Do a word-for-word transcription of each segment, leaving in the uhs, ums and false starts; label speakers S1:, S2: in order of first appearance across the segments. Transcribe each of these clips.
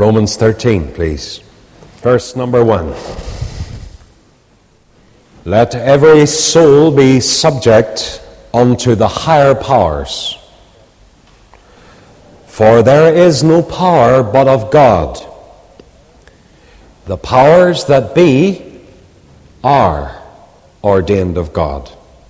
S1: Romans thirteen, please. Verse number one. Let every soul be subject unto the higher powers. For there is no power but of God. The powers that be are ordained of God.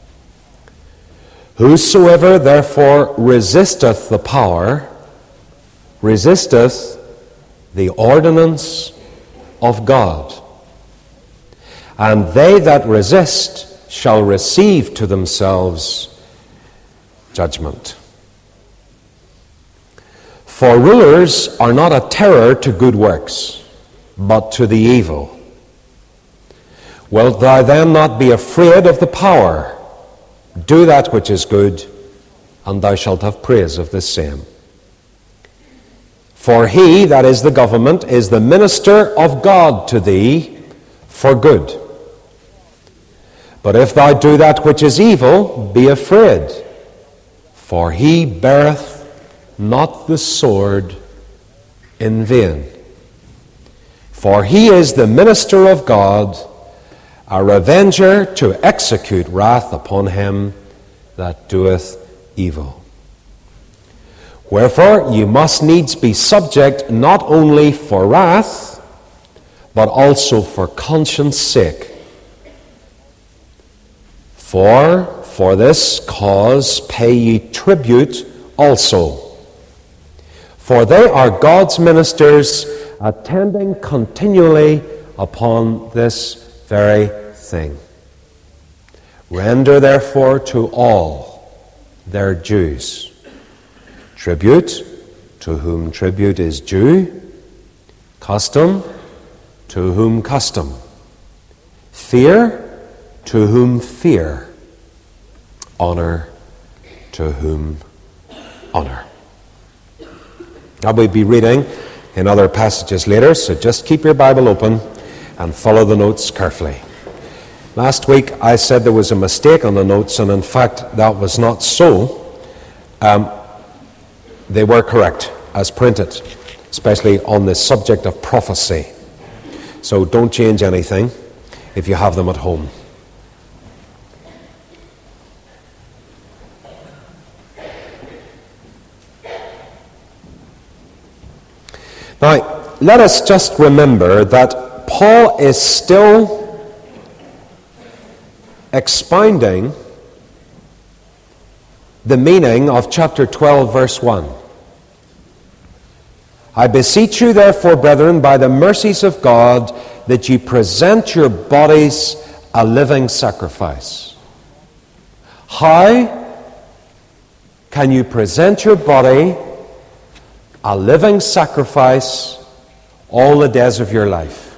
S1: Whosoever therefore resisteth the power, resisteth the ordinance of God. And they that resist shall receive to themselves judgment. For rulers are not a terror to good works, but to the evil. Wilt thou then not be afraid of the power? Do that which is good, and thou shalt have praise of the same. For he, that is the government, is the minister of God to thee for good. But if thou do that which is evil, be afraid, for he beareth not the sword in vain. For he is the minister of God, a revenger to execute wrath upon him that doeth evil. Wherefore ye must needs be subject not only for wrath, but also for conscience sake. For for this cause pay ye tribute also. For they are God's ministers, attending continually upon this very thing. Render therefore to all their dues. Tribute, to whom tribute is due. Custom, to whom custom. Fear, to whom fear. Honor, to whom honor. I will be reading in other passages later, so just keep your Bible open and follow the notes carefully. Last week I said there was a mistake on the notes, and in fact that was not so. Um, they were correct as printed, especially on the subject of prophecy. So don't change anything if you have them at home. Now, let us just remember that Paul is still expounding the meaning of chapter twelve, verse one. I beseech you, therefore, brethren, by the mercies of God, that ye present your bodies a living sacrifice. How can you present your body a living sacrifice all the days of your life?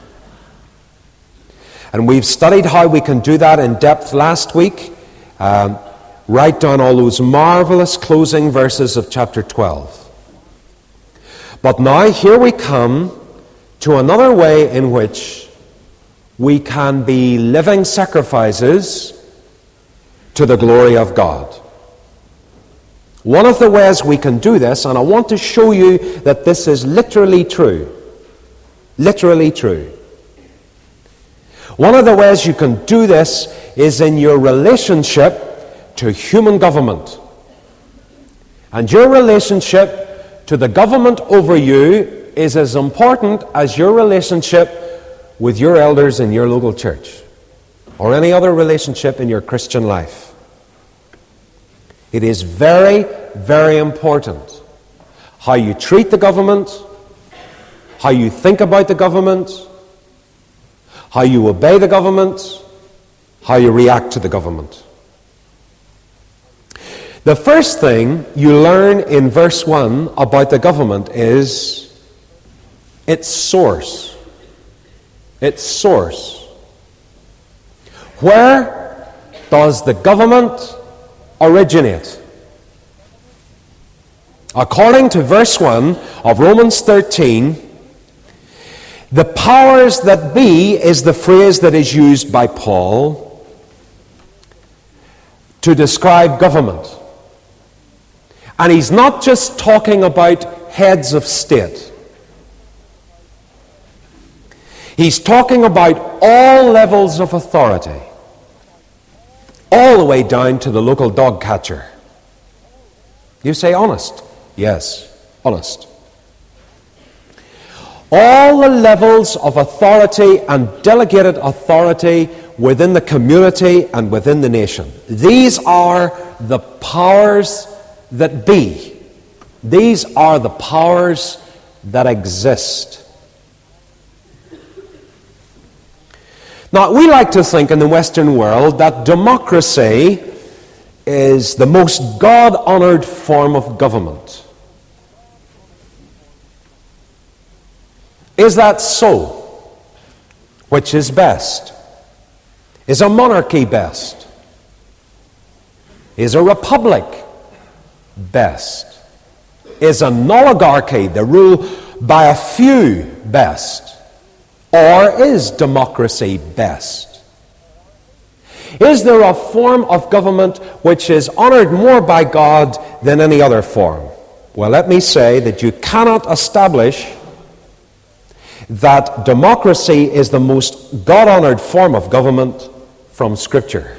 S1: And we've studied how we can do that in depth last week. Um, write down all those marvelous closing verses of chapter twelve. But now here we come to another way in which we can be living sacrifices to the glory of God. One of the ways we can do this, and I want to show you that this is literally true. Literally true. One of the ways you can do this is in your relationship to human government. And your relationship to the government over you is as important as your relationship with your elders in your local church, or any other relationship in your Christian life. It is very, very important how you treat the government, how you think about the government, how you obey the government, how you react to the government. The first thing you learn in verse one about the government is its source. Its source. Where does the government originate? According to verse one of Romans thirteen, the powers that be is the phrase that is used by Paul to describe government. And he's not just talking about heads of state. He's talking about all levels of authority, all the way down to the local dog catcher. You say honest? Yes, honest. All the levels of authority and delegated authority within the community and within the nation. These are the powers that be. These are the powers that exist. Now, we like to think in the Western world that democracy is the most God-honored form of government. Is that so? Which is best? Is a monarchy best? Is a republic best? Is an oligarchy, the rule by a few, best? Or is democracy best? Is there a form of government which is honored more by God than any other form? Well, let me say that you cannot establish that democracy is the most God-honored form of government from Scripture.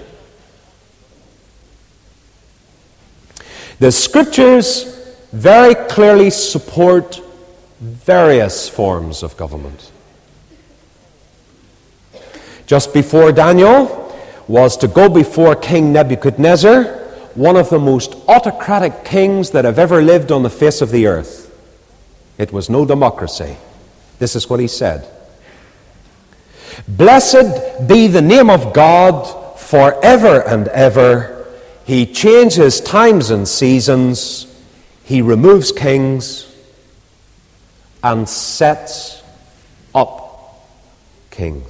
S1: The Scriptures very clearly support various forms of government. Just before Daniel was to go before King Nebuchadnezzar, one of the most autocratic kings that have ever lived on the face of the earth. It was no democracy. This is what he said. Blessed be the name of God forever and ever. He changes times and seasons. He removes kings and sets up kings.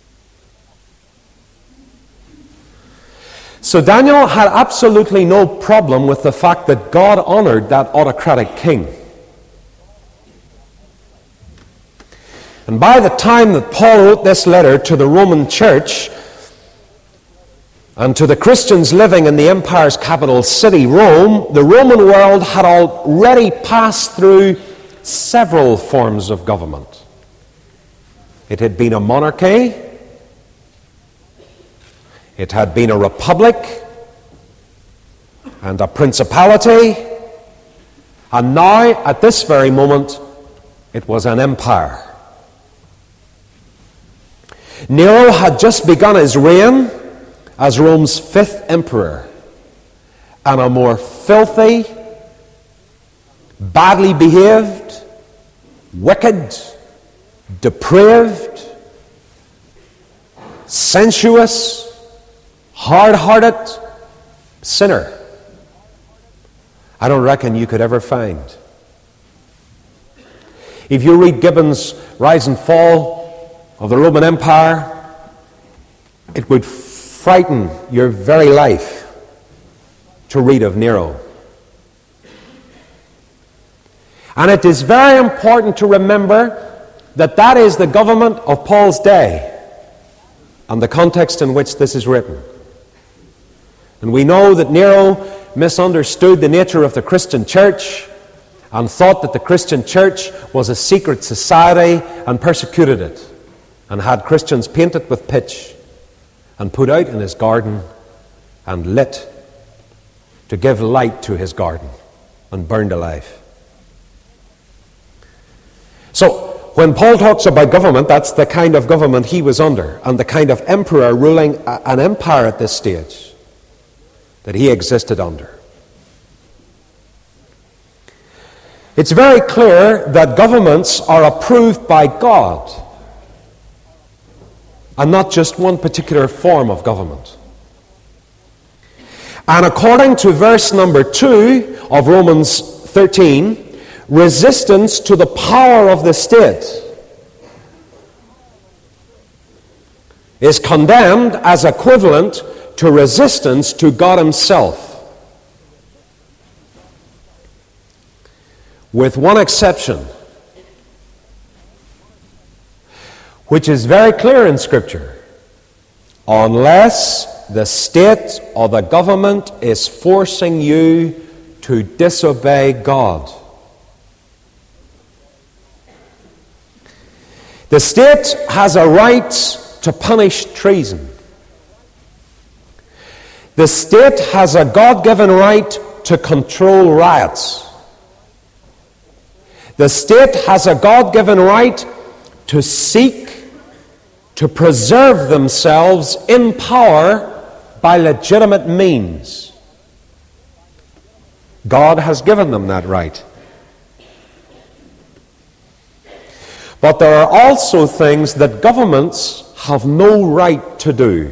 S1: So Daniel had absolutely no problem with the fact that God honored that autocratic king. And by the time that Paul wrote this letter to the Roman church and to the Christians living in the empire's capital city, Rome, the Roman world had already passed through several forms of government. It had been a monarchy, it had been a republic and a principality, and now, at this very moment, it was an empire. Nero had just begun his reign as Rome's fifth emperor, and a more filthy, badly behaved, wicked, depraved, sensuous, hard-hearted sinner I don't reckon you could ever find. If you read Gibbon's Rise and Fall of the Roman Empire, it would frighten your very life to read of Nero. And it is very important to remember that that is the government of Paul's day and the context in which this is written. And we know that Nero misunderstood the nature of the Christian church and thought that the Christian church was a secret society and persecuted it, and had Christians painted with pitch and put out in his garden and lit to give light to his garden and burned alive. So, when Paul talks about government, that's the kind of government he was under, and the kind of emperor ruling an empire at this stage that he existed under. It's very clear that governments are approved by God, and not just one particular form of government. And according to verse number two of Romans thirteen, resistance to the power of the state is condemned as equivalent to resistance to God Himself. With one exception, which is very clear in Scripture: unless the state or the government is forcing you to disobey God. The state has a right to punish treason. The state has a God-given right to control riots. The state has a God-given right to seek to preserve themselves in power by legitimate means. God has given them that right. But there are also things that governments have no right to do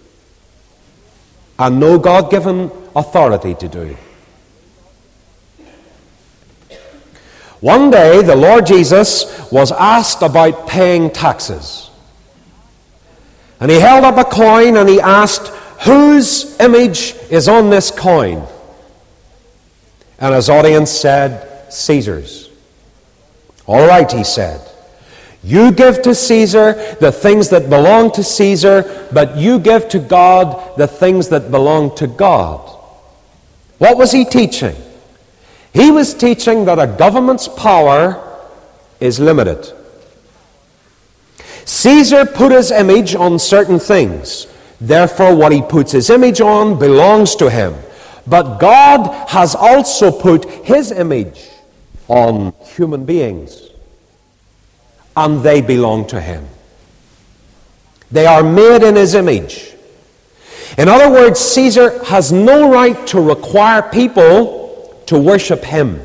S1: and no God-given authority to do. One day, the Lord Jesus was asked about paying taxes. And he held up a coin and he asked, "Whose image is on this coin?" And his audience said, "Caesar's." "All right," he said. "You give to Caesar the things that belong to Caesar, but you give to God the things that belong to God." What was he teaching? He was teaching that a government's power is limited. Caesar put his image on certain things. Therefore, what he puts his image on belongs to him. But God has also put his image on human beings, and they belong to him. They are made in his image. In other words, Caesar has no right to require people to worship him.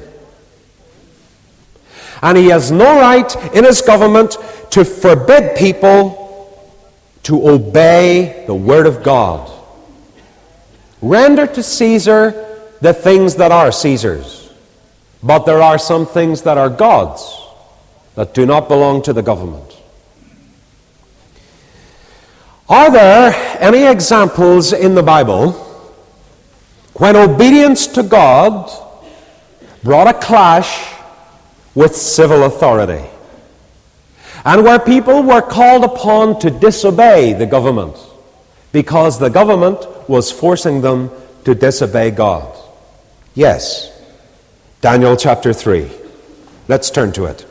S1: And he has no right in his government to forbid people to obey the word of God. Render to Caesar the things that are Caesar's, but there are some things that are God's that do not belong to the government. Are there any examples in the Bible when obedience to God brought a clash with civil authority, and where people were called upon to disobey the government because the government was forcing them to disobey God? Yes. Daniel chapter three. Let's turn to it.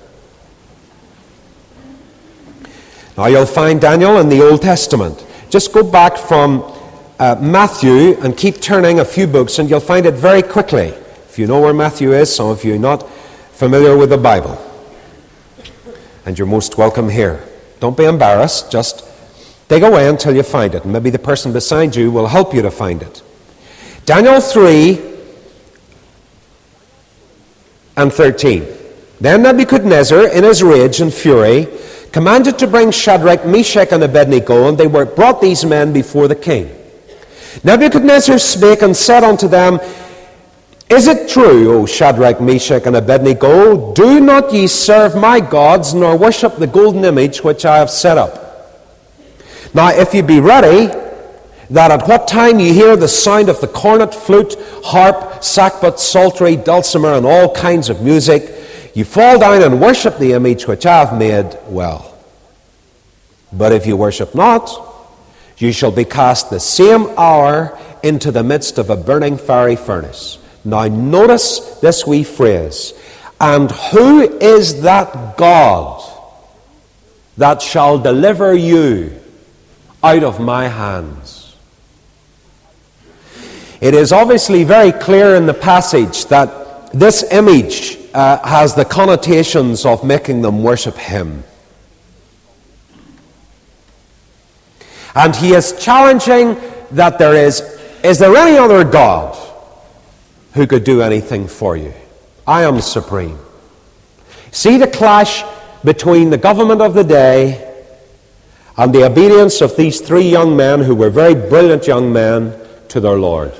S1: Now you'll find Daniel in the Old Testament. Just go back from uh, Matthew and keep turning a few books and you'll find it very quickly. If you know where Matthew is, some of you are not familiar with the Bible. And you're most welcome here. Don't be embarrassed, just dig away until you find it. And maybe the person beside you will help you to find it. Daniel three and thirteen. Then Nebuchadnezzar, in his rage and fury, commanded to bring Shadrach, Meshach, and Abednego, and they were brought these men before the king. Nebuchadnezzar spake and said unto them, Is it true, O Shadrach, Meshach, and Abednego, do not ye serve my gods, nor worship the golden image which I have set up? Now if ye be ready, that at what time ye hear the sound of the cornet, flute, harp, sackbut, psaltery, dulcimer, and all kinds of music, you fall down and worship the image which I have made, well. But if you worship not, you shall be cast the same hour into the midst of a burning fiery furnace. Now notice this wee phrase. And who is that God that shall deliver you out of my hands? It is obviously very clear in the passage that this image uh, has the connotations of making them worship him. And he is challenging that there is, is there any other God who could do anything for you? I am supreme. See the clash between the government of the day and the obedience of these three young men who were very brilliant young men to their Lord.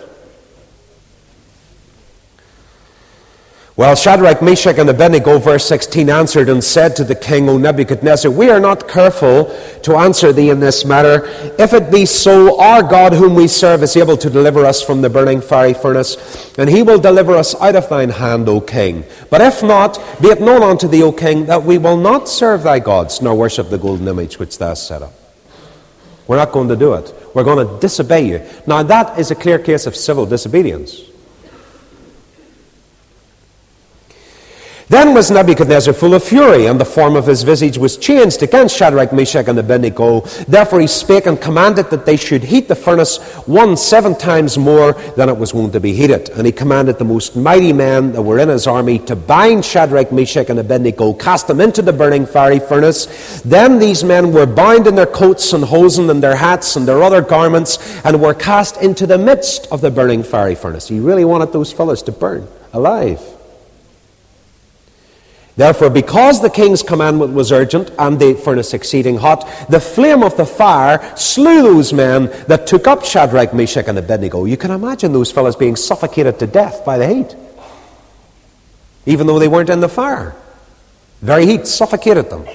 S1: Well, Shadrach, Meshach, and Abednego, verse sixteen, answered and said to the king, O Nebuchadnezzar, we are not careful to answer thee in this matter. If it be so, our God whom we serve is able to deliver us from the burning fiery furnace, and he will deliver us out of thine hand, O king. But if not, be it known unto thee, O king, that we will not serve thy gods, nor worship the golden image which thou hast set up. We're not going to do it. We're going to disobey you. Now that is a clear case of civil disobedience. Then was Nebuchadnezzar full of fury, and the form of his visage was changed against Shadrach, Meshach, and Abednego. Therefore he spake and commanded that they should heat the furnace one seven times more than it was wont to be heated. And he commanded the most mighty men that were in his army to bind Shadrach, Meshach, and Abednego, cast them into the burning fiery furnace. Then these men were bound in their coats and hosen and their hats and their other garments, and were cast into the midst of the burning fiery furnace. He really wanted those fellows to burn alive. Therefore, because the king's commandment was urgent and the furnace exceeding hot, the flame of the fire slew those men that took up Shadrach, Meshach, and Abednego. You can imagine those fellows being suffocated to death by the heat, even though they weren't in the fire. The very heat suffocated them.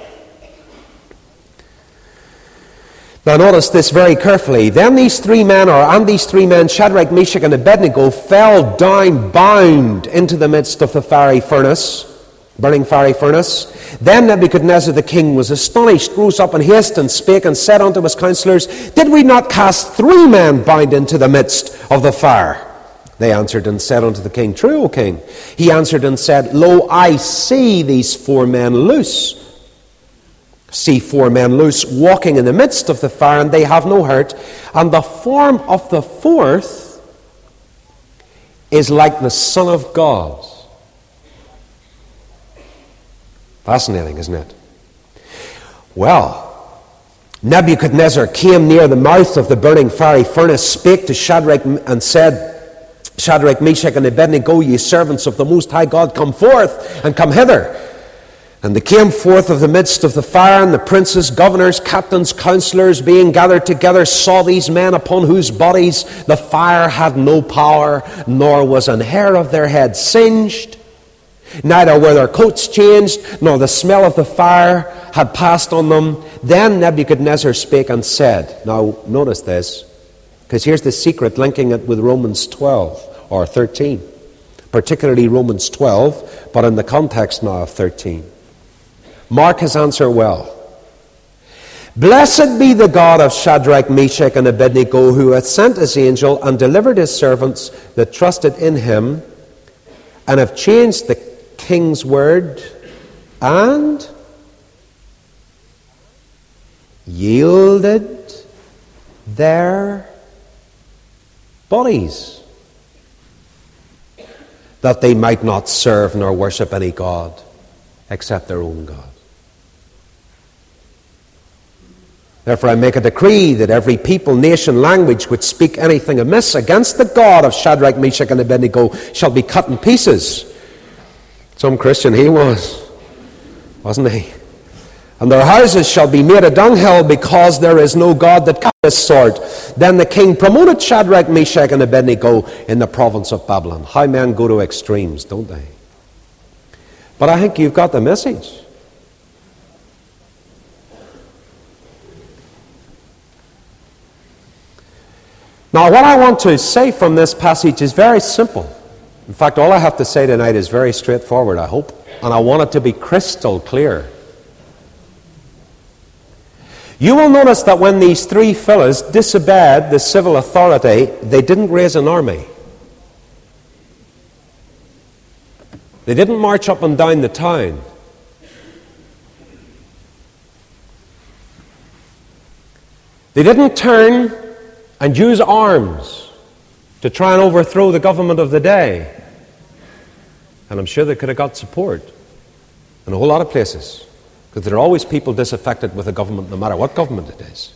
S1: Now notice this very carefully. Then these three men, or and these three men, Shadrach, Meshach, and Abednego, fell down bound into the midst of the fiery furnace, burning fiery furnace. Then Nebuchadnezzar the king was astonished, rose up in haste, and spake and said unto his counselors, Did we not cast three men bound into the midst of the fire? They answered and said unto the king, True, O king. He answered and said, Lo, I see these four men loose. See four men loose, walking in the midst of the fire, and they have no hurt. And the form of the fourth is like the Son of God. Fascinating, isn't it? Well, Nebuchadnezzar came near the mouth of the burning fiery furnace, spake to Shadrach and said, Shadrach, Meshach, and Abednego, ye servants of the Most High God, come forth and come hither. And they came forth of the midst of the fire, and the princes, governors, captains, counselors, being gathered together, saw these men upon whose bodies the fire had no power, nor was an hair of their head singed. Neither were their coats changed, nor the smell of the fire had passed on them. Then Nebuchadnezzar spake and said, now notice this, because here's the secret linking it with Romans twelve or thirteen, particularly Romans twelve, but in the context now of thirteen. Mark his answer well. Blessed be the God of Shadrach, Meshach, and Abednego, who hath sent his angel and delivered his servants that trusted in him, and have changed the king's word and yielded their bodies, that they might not serve nor worship any god except their own God. Therefore I make a decree that every people, nation, language which speak anything amiss against the God of Shadrach, Meshach, and Abednego shall be cut in pieces. Some Christian he was, wasn't he? And their houses shall be made a dunghill, because there is no God that can this sort. Then the king promoted Shadrach, Meshach, and Abednego in the province of Babylon. How men go to extremes, don't they? But I think you've got the message. Now, what I want to say from this passage is very simple. In fact, all I have to say tonight is very straightforward, I hope. And I want it to be crystal clear. You will notice that when these three fellows disobeyed the civil authority, they didn't raise an army. They didn't march up and down the town. They didn't turn and use arms to try and overthrow the government of the day. And I'm sure they could have got support in a whole lot of places, because there are always people disaffected with the government, no matter what government it is.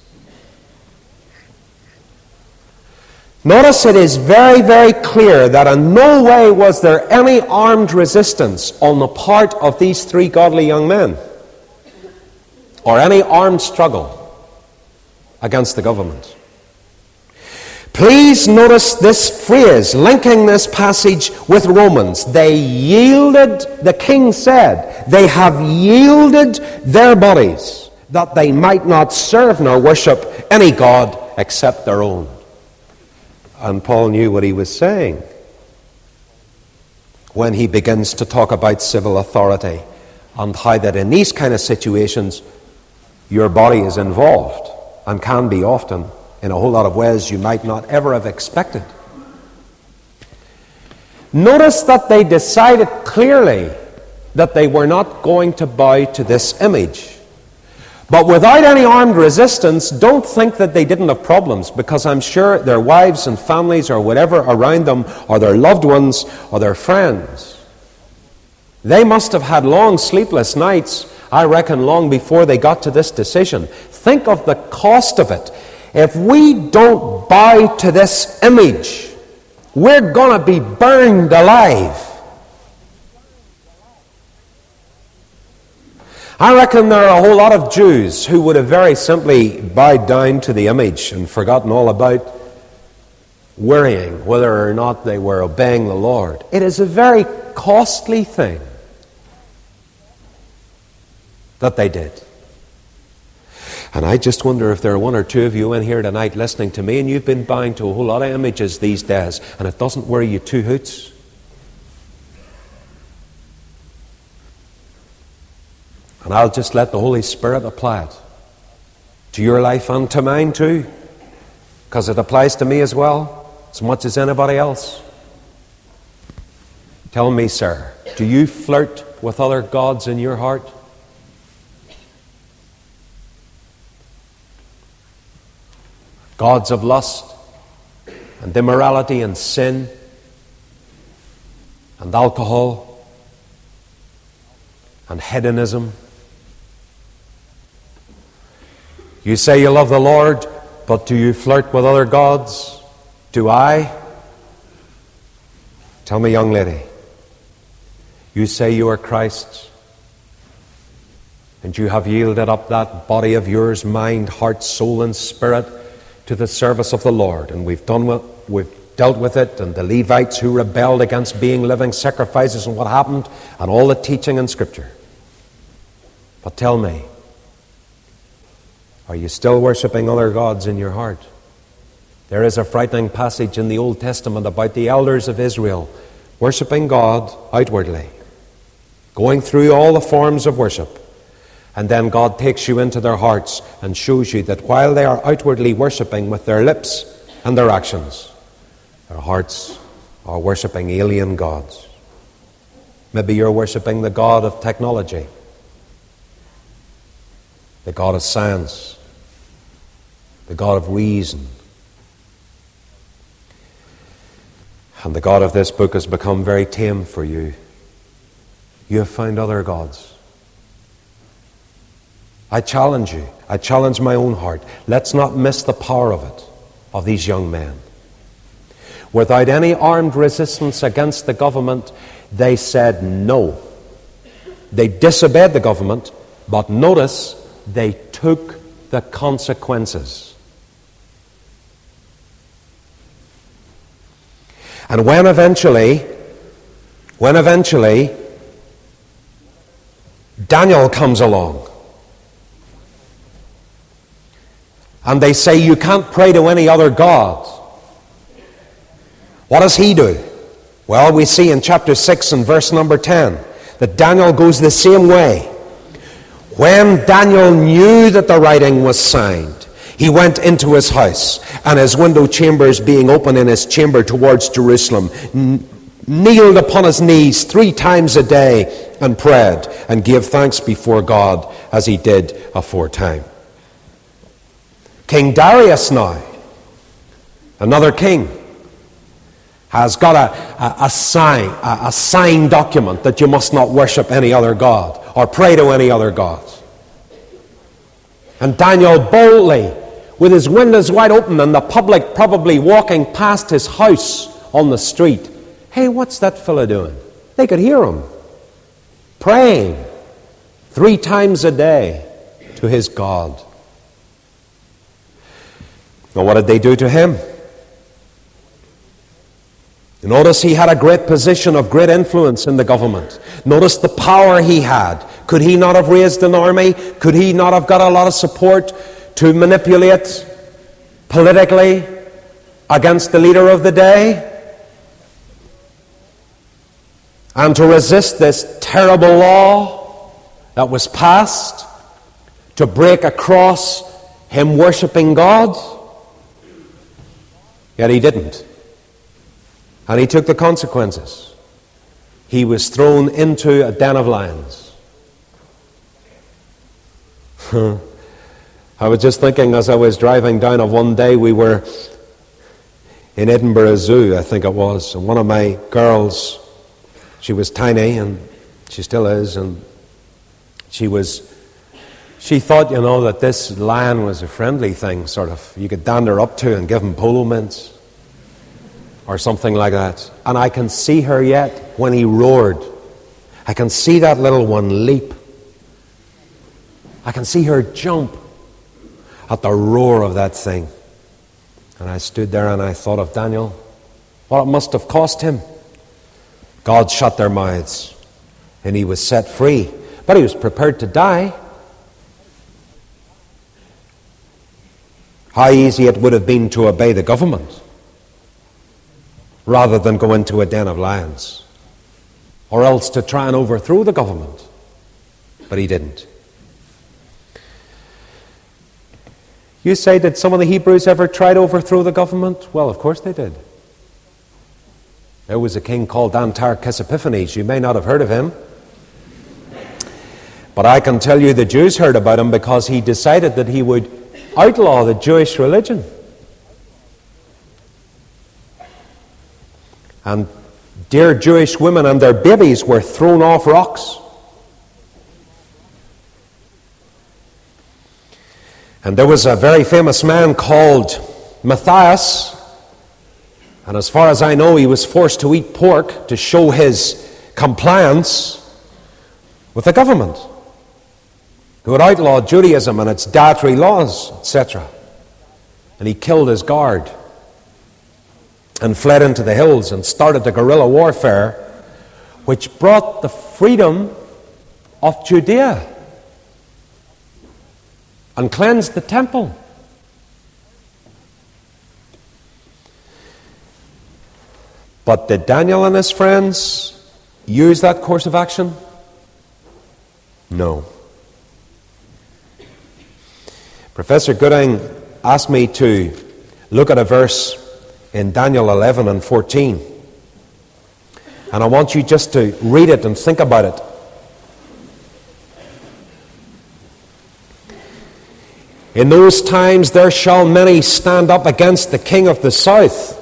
S1: Notice it is very, very clear that in no way was there any armed resistance on the part of these three godly young men, or any armed struggle against the government. Please notice this phrase, linking this passage with Romans. They yielded, the king said, they have yielded their bodies, that they might not serve nor worship any god except their own. And Paul knew what he was saying when he begins to talk about civil authority, and how that in these kind of situations your body is involved, and can be often, in a whole lot of ways you might not ever have expected. Notice that they decided clearly that they were not going to bow to this image. But without any armed resistance, don't think that they didn't have problems, because I'm sure their wives and families or whatever around them, or their loved ones or their friends, they must have had long sleepless nights, I reckon, long before they got to this decision. Think of the cost of it. If we don't bow to this image, we're going to be burned alive. I reckon there are a whole lot of Jews who would have very simply bowed down to the image and forgotten all about worrying whether or not they were obeying the Lord. It is a very costly thing that they did. And I just wonder if there are one or two of you in here tonight listening to me, and you've been bowing to a whole lot of images these days, and it doesn't worry you two hoots. And I'll just let the Holy Spirit apply it to your life and to mine too, because it applies to me as well, as much as anybody else. Tell me, sir, do you flirt with other gods in your heart? Gods of lust and immorality and sin and alcohol and hedonism. You say you love the Lord, but do you flirt with other gods? Do I? Tell me, young lady, you say you are Christ's, and you have yielded up that body of yours, mind, heart, soul, and spirit, to the service of the Lord. And we've done with, we've dealt with it, and the Levites who rebelled against being living sacrifices and what happened, and all the teaching in Scripture. But tell me, are you still worshipping other gods in your heart? There is a frightening passage in the Old Testament about the elders of Israel worshipping God outwardly, going through all the forms of worship. And then God takes you into their hearts and shows you that while they are outwardly worshipping with their lips and their actions, their hearts are worshipping alien gods. Maybe you're worshipping the god of technology, the god of science, the god of reason. And the God of this book has become very tame for you. You have found other gods. I challenge you. I challenge my own heart. Let's not miss the power of it, of these young men. Without any armed resistance against the government, they said no. They disobeyed the government, but notice they took the consequences. And when eventually, when eventually Daniel comes along, and they say you can't pray to any other god, what does he do? Well, we see in chapter six and verse number ten that Daniel goes the same way. When Daniel knew that the writing was signed, he went into his house, and his window chambers being open in his chamber towards Jerusalem, n- kneeled upon his knees three times a day and prayed and gave thanks before God as he did aforetime. King Darius now, another king, has got a, a, a sign, a, a signed document that you must not worship any other god or pray to any other god. And Daniel boldly, with his windows wide open and the public probably walking past his house on the street, hey, what's that fella doing? They could hear him praying three times a day to his God. Now, what did they do to him? Notice he had a great position of great influence in the government. Notice the power he had. Could he not have raised an army? Could he not have got a lot of support to manipulate politically against the leader of the day? And to resist this terrible law that was passed to break across him worshipping God? Yet he didn't. And he took the consequences. he was thrown into a den of lions. I was just thinking as I was driving down of one day, we were in Edinburgh Zoo, I think it was, and one of my girls, she was tiny, and she still is, and she was, she thought, you know, that this lion was a friendly thing, sort of, you could dander up to and give him polo mints, or something like that. And I can see her yet when he roared. I can see that little one leap. I can see her jump at the roar of that thing. And I stood there and I thought of Daniel, what it must have cost him. God shut their mouths and he was set free. But he was prepared to die. How easy it would have been to obey the government rather than go into a den of lions, or else to try and overthrow the government. But he didn't. You say, did some of the Hebrews ever try to overthrow the government? Well, of course they did. There was a king called Antiochus Epiphanes. You may not have heard of him, but I can tell you the Jews heard about him because he decided that he would outlaw the Jewish religion. And dear Jewish women and their babies were thrown off rocks. And there was a very famous man called Matthias, and as far as I know, he was forced to eat pork to show his compliance with the government, who had outlawed Judaism and its dietary laws, et cetera. And he killed his guard and fled into the hills and started the guerrilla warfare, which brought the freedom of Judea and cleansed the temple. But did Daniel and his friends use that course of action? No. Professor Gooding asked me to look at a verse in Daniel eleven and fourteen. And I want you just to read it and think about it. In those times there shall many stand up against the king of the south.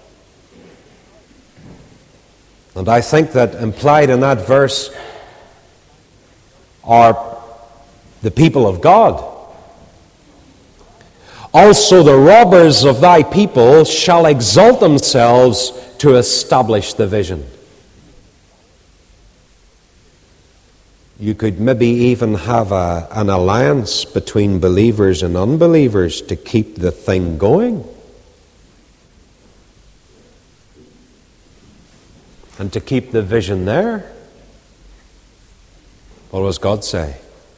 S1: And I think that implied in that verse are the people of God. Also the robbers of thy people shall exalt themselves to establish the vision. You could maybe even have a, an alliance between believers and unbelievers to keep the thing going. And to keep the vision there. What does God say?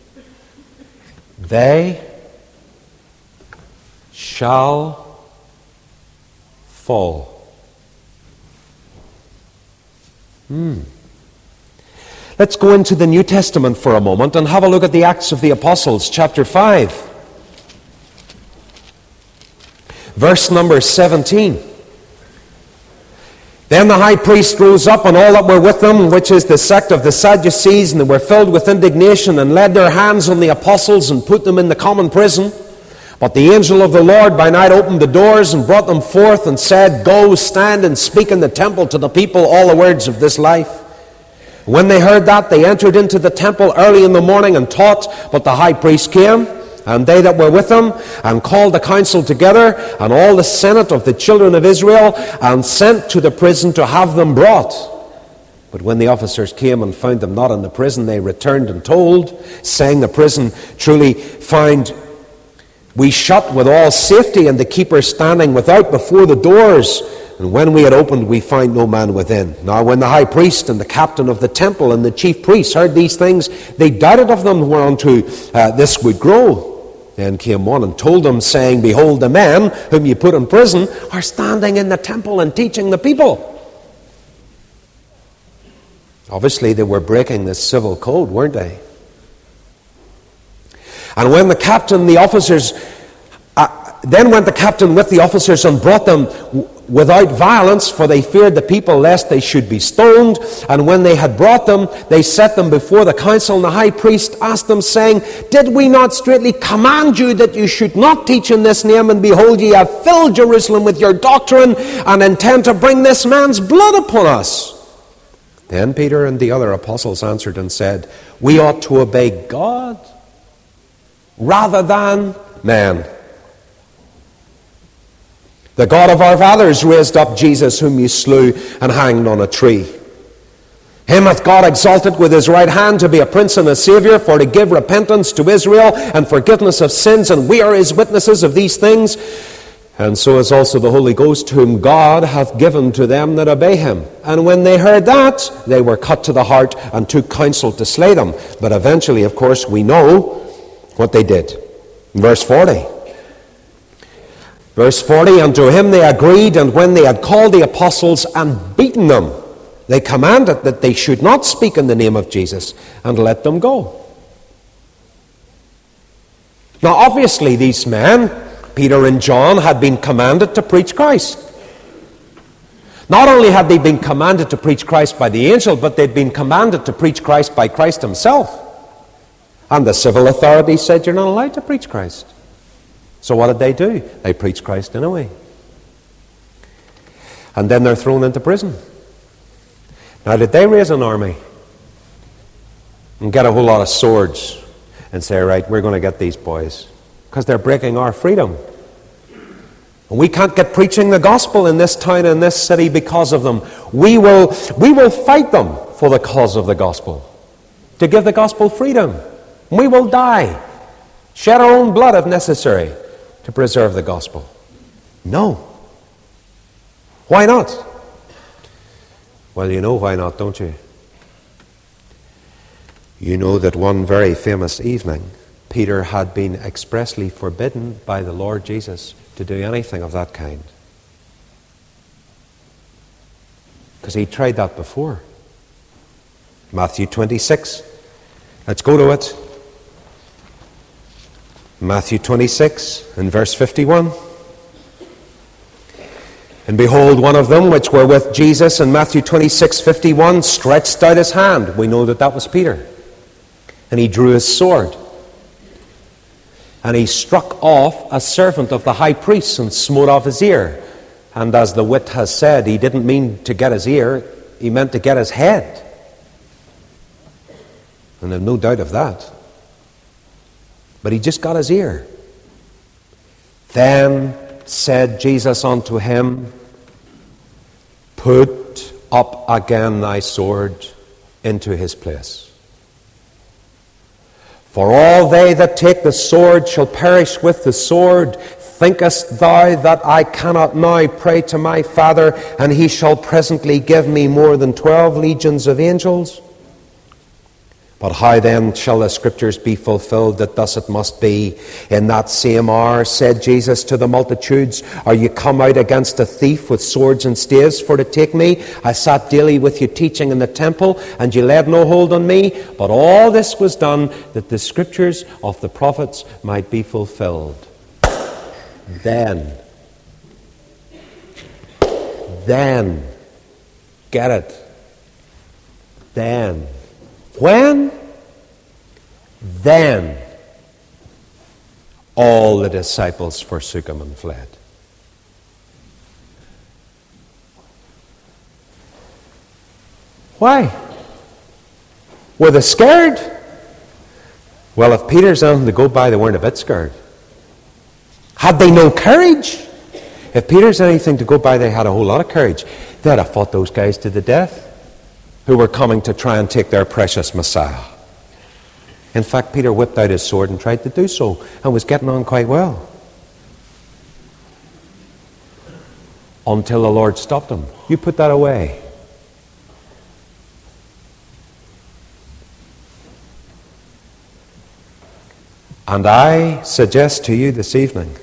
S1: They shall fall. Hmm. Let's go into the New Testament for a moment and have a look at the Acts of the Apostles, chapter five. Verse number seventeen. Then the high priest rose up, and all that were with him, which is the sect of the Sadducees, and they were filled with indignation, and laid their hands on the apostles, and put them in the common prison. But the angel of the Lord by night opened the doors, and brought them forth, and said, Go, stand, and speak in the temple to the people all the words of this life. When they heard that, they entered into the temple early in the morning, and taught. But the high priest came, and they that were with him, and called the council together, and all the senate of the children of Israel, and sent to the prison to have them brought. But when the officers came and found them not in the prison, they returned and told, saying, The prison truly found we shut with all safety, and the keepers standing without before the doors. And when we had opened, we find no man within. Now when the high priest and the captain of the temple and the chief priests heard these things, they doubted of them whereunto uh, this would grow. Then came one and told them, saying, Behold, the men whom you put in prison are standing in the temple and teaching the people. Obviously, they were breaking the civil code, weren't they? And when the captain, the officers, uh, then went the captain with the officers and brought them without violence, for they feared the people lest they should be stoned. And when they had brought them, they set them before the council. And the high priest asked them, saying, Did we not straitly command you that you should not teach in this name? And behold, ye have filled Jerusalem with your doctrine, and intend to bring this man's blood upon us. Then Peter and the other apostles answered and said, We ought to obey God rather than men. The God of our fathers raised up Jesus, whom you slew and hanged on a tree. Him hath God exalted with his right hand to be a prince and a saviour, for to give repentance to Israel and forgiveness of sins, and we are his witnesses of these things. And so is also the Holy Ghost, whom God hath given to them that obey him. And when they heard that, they were cut to the heart and took counsel to slay them. But eventually, of course, we know what they did. Verse forty. Verse forty, And to him they agreed, and when they had called the apostles and beaten them, they commanded that they should not speak in the name of Jesus, and let them go. Now obviously these men, Peter and John, had been commanded to preach Christ. Not only had they been commanded to preach Christ by the angel, but they'd been commanded to preach Christ by Christ himself. And the civil authorities said, You're not allowed to preach Christ. So what did they do? They preached Christ anyway. And then they're thrown into prison. Now, did they raise an army and get a whole lot of swords and say, right, we're going to get these boys because they're breaking our freedom? And we can't get preaching the gospel in this town, in this city because of them. We will, we will fight them for the cause of the gospel, to give the gospel freedom. We will die, shed our own blood if necessary, to preserve the gospel. No. Why not? Well, you know why not, don't you? You know that one very famous evening, Peter had been expressly forbidden by the Lord Jesus to do anything of that kind. Because he tried that before. Matthew twenty-six. Let's go to it. Matthew twenty-six and verse fifty-one. And behold, one of them which were with Jesus in Matthew twenty-six fifty-one stretched out his hand. We know that that was Peter. And he drew his sword. And he struck off a servant of the high priest and smote off his ear. And as the wit has said, he didn't mean to get his ear, he meant to get his head. And there's no doubt of that. But he just got his ear. Then said Jesus unto him, Put up again thy sword into his place. For all they that take the sword shall perish with the sword. Thinkest thou that I cannot now pray to my Father, and he shall presently give me more than twelve legions of angels? But how then shall the scriptures be fulfilled that thus it must be? In that same hour said Jesus to the multitudes, Are you come out against a thief with swords and staves for to take me? I sat daily with you teaching in the temple, and you laid no hold on me. But all this was done that the scriptures of the prophets might be fulfilled. Then, then, get it, then, when? Then all the disciples forsook him and fled. Why? Were they scared? Well, if Peter's anything to go by, they weren't a bit scared. Had they no courage? If Peter's anything to go by, they had a whole lot of courage. They'd have fought those guys to the death who were coming to try and take their precious Messiah. In fact, Peter whipped out his sword and tried to do so, and was getting on quite well. Until the Lord stopped him. You put that away. And I suggest to you this evening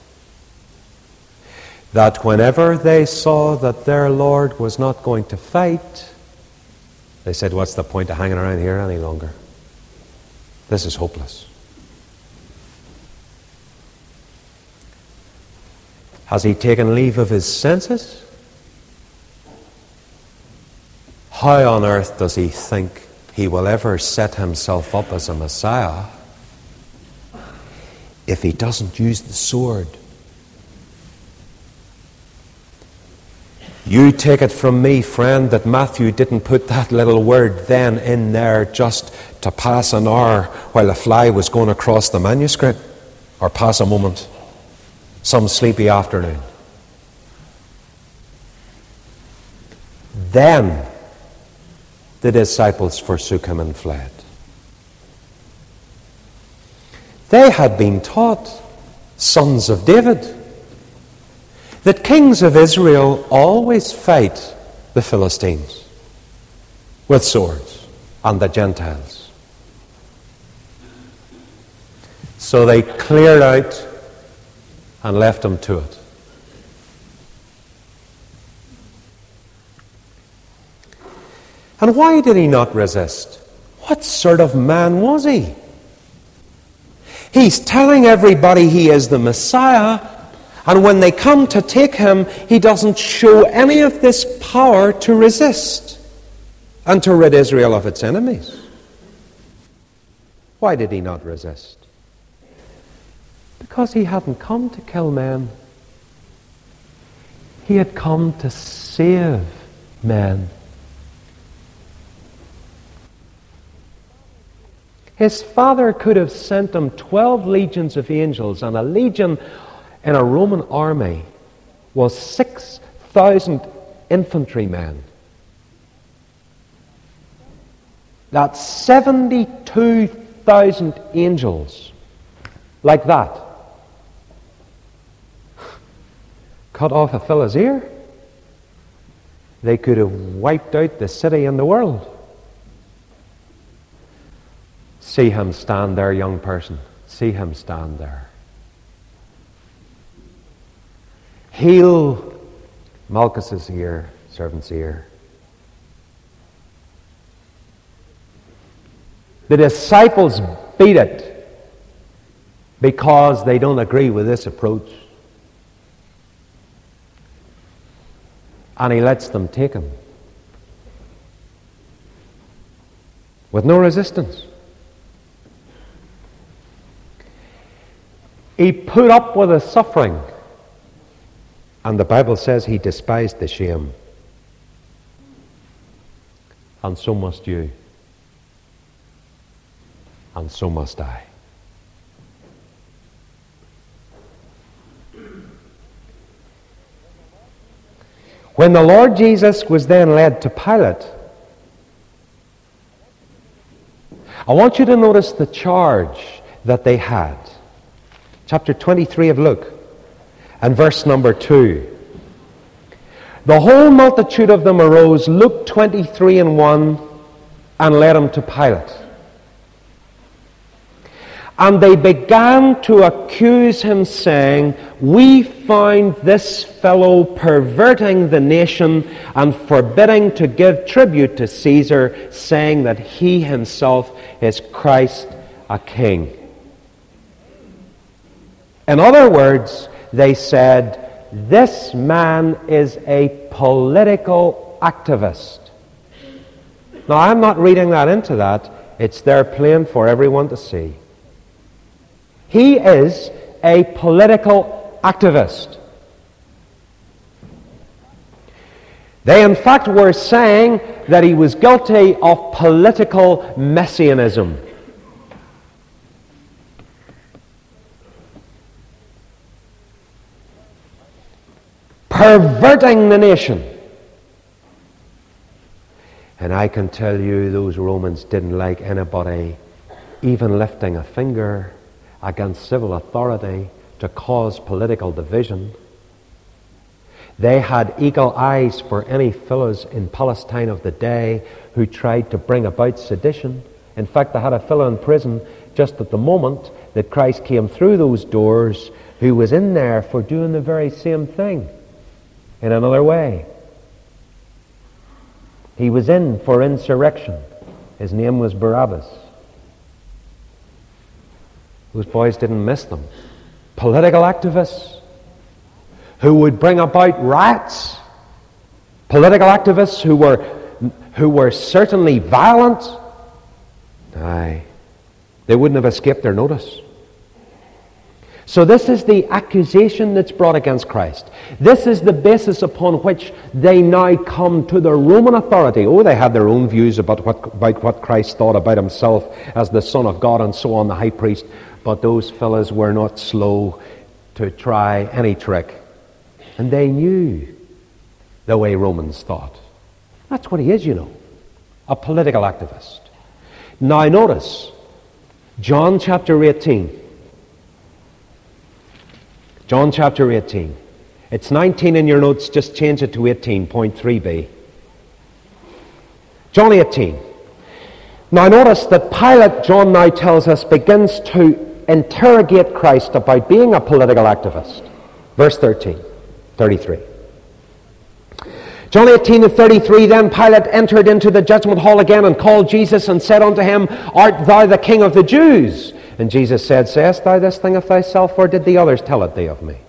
S1: that whenever they saw that their Lord was not going to fight, they said, what's the point of hanging around here any longer? This is hopeless. Has he taken leave of his senses? How on earth does he think he will ever set himself up as a Messiah if he doesn't use the sword? You take it from me, friend, that Matthew didn't put that little word then in there just to pass an hour while a fly was going across the manuscript, or pass a moment, some sleepy afternoon. Then the disciples forsook him and fled. They had been taught, sons of David, that kings of Israel always fight the Philistines with swords and the Gentiles. So they cleared out and left him to it. And why did he not resist? What sort of man was he? He's telling everybody he is the Messiah, and when they come to take him, he doesn't show any of this power to resist and to rid Israel of its enemies. Why did he not resist? Because he hadn't come to kill men. He had come to save men. His Father could have sent him twelve legions of angels, and a legion in a Roman army was six thousand infantrymen. That's seventy-two thousand angels, like that. Cut off a fella's ear, they could have wiped out the city and the world. See him stand there, young person. See him stand there. Heal Malchus's ear, servant's ear. The disciples beat it because they don't agree with this approach. And he lets them take him with no resistance. He put up with the suffering, and the Bible says he despised the shame. And so must you. And so must I. When the Lord Jesus was then led to Pilate, I want you to notice the charge that they had. Chapter twenty-three of Luke, and verse number two. The whole multitude of them arose, Luke twenty-three and one, and led him to Pilate. And they began to accuse him, saying, "We found this fellow perverting the nation and forbidding to give tribute to Caesar, saying that he himself is Christ, a king." In other words, they said, this man is a political activist. Now, I'm not reading that into that. It's there plain for everyone to see. He is a political activist. They, in fact, were saying that he was guilty of political messianism. Perverting the nation. And I can tell you those Romans didn't like anybody even lifting a finger against civil authority to cause political division. They had eagle eyes for any fellows in Palestine of the day who tried to bring about sedition. In fact, they had a fellow in prison just at the moment that Christ came through those doors who was in there for doing the very same thing in another way. He was in for insurrection. His name was Barabbas. Those boys didn't miss them. Political activists who would bring about riots, political activists who were, who were certainly violent. Aye, they wouldn't have escaped their notice. So this is the accusation that's brought against Christ. This is the basis upon which they now come to the Roman authority. Oh, they had their own views about what, about what Christ thought about himself as the Son of God and so on, the high priest. But those fellas were not slow to try any trick. And they knew the way Romans thought. That's what he is, you know. A political activist. Now notice, John chapter eighteen. John chapter eighteen. It's nineteen in your notes, just change it to eighteen point three b. John eighteen. Now notice that Pilate, John now tells us, begins to interrogate Christ about being a political activist. Verse thirteen, thirty-three. John eighteen and thirty-three, then Pilate entered into the judgment hall again and called Jesus and said unto him, Art thou the King of the Jews? And Jesus said, Sayest thou this thing of thyself, or did the others tell it thee of me?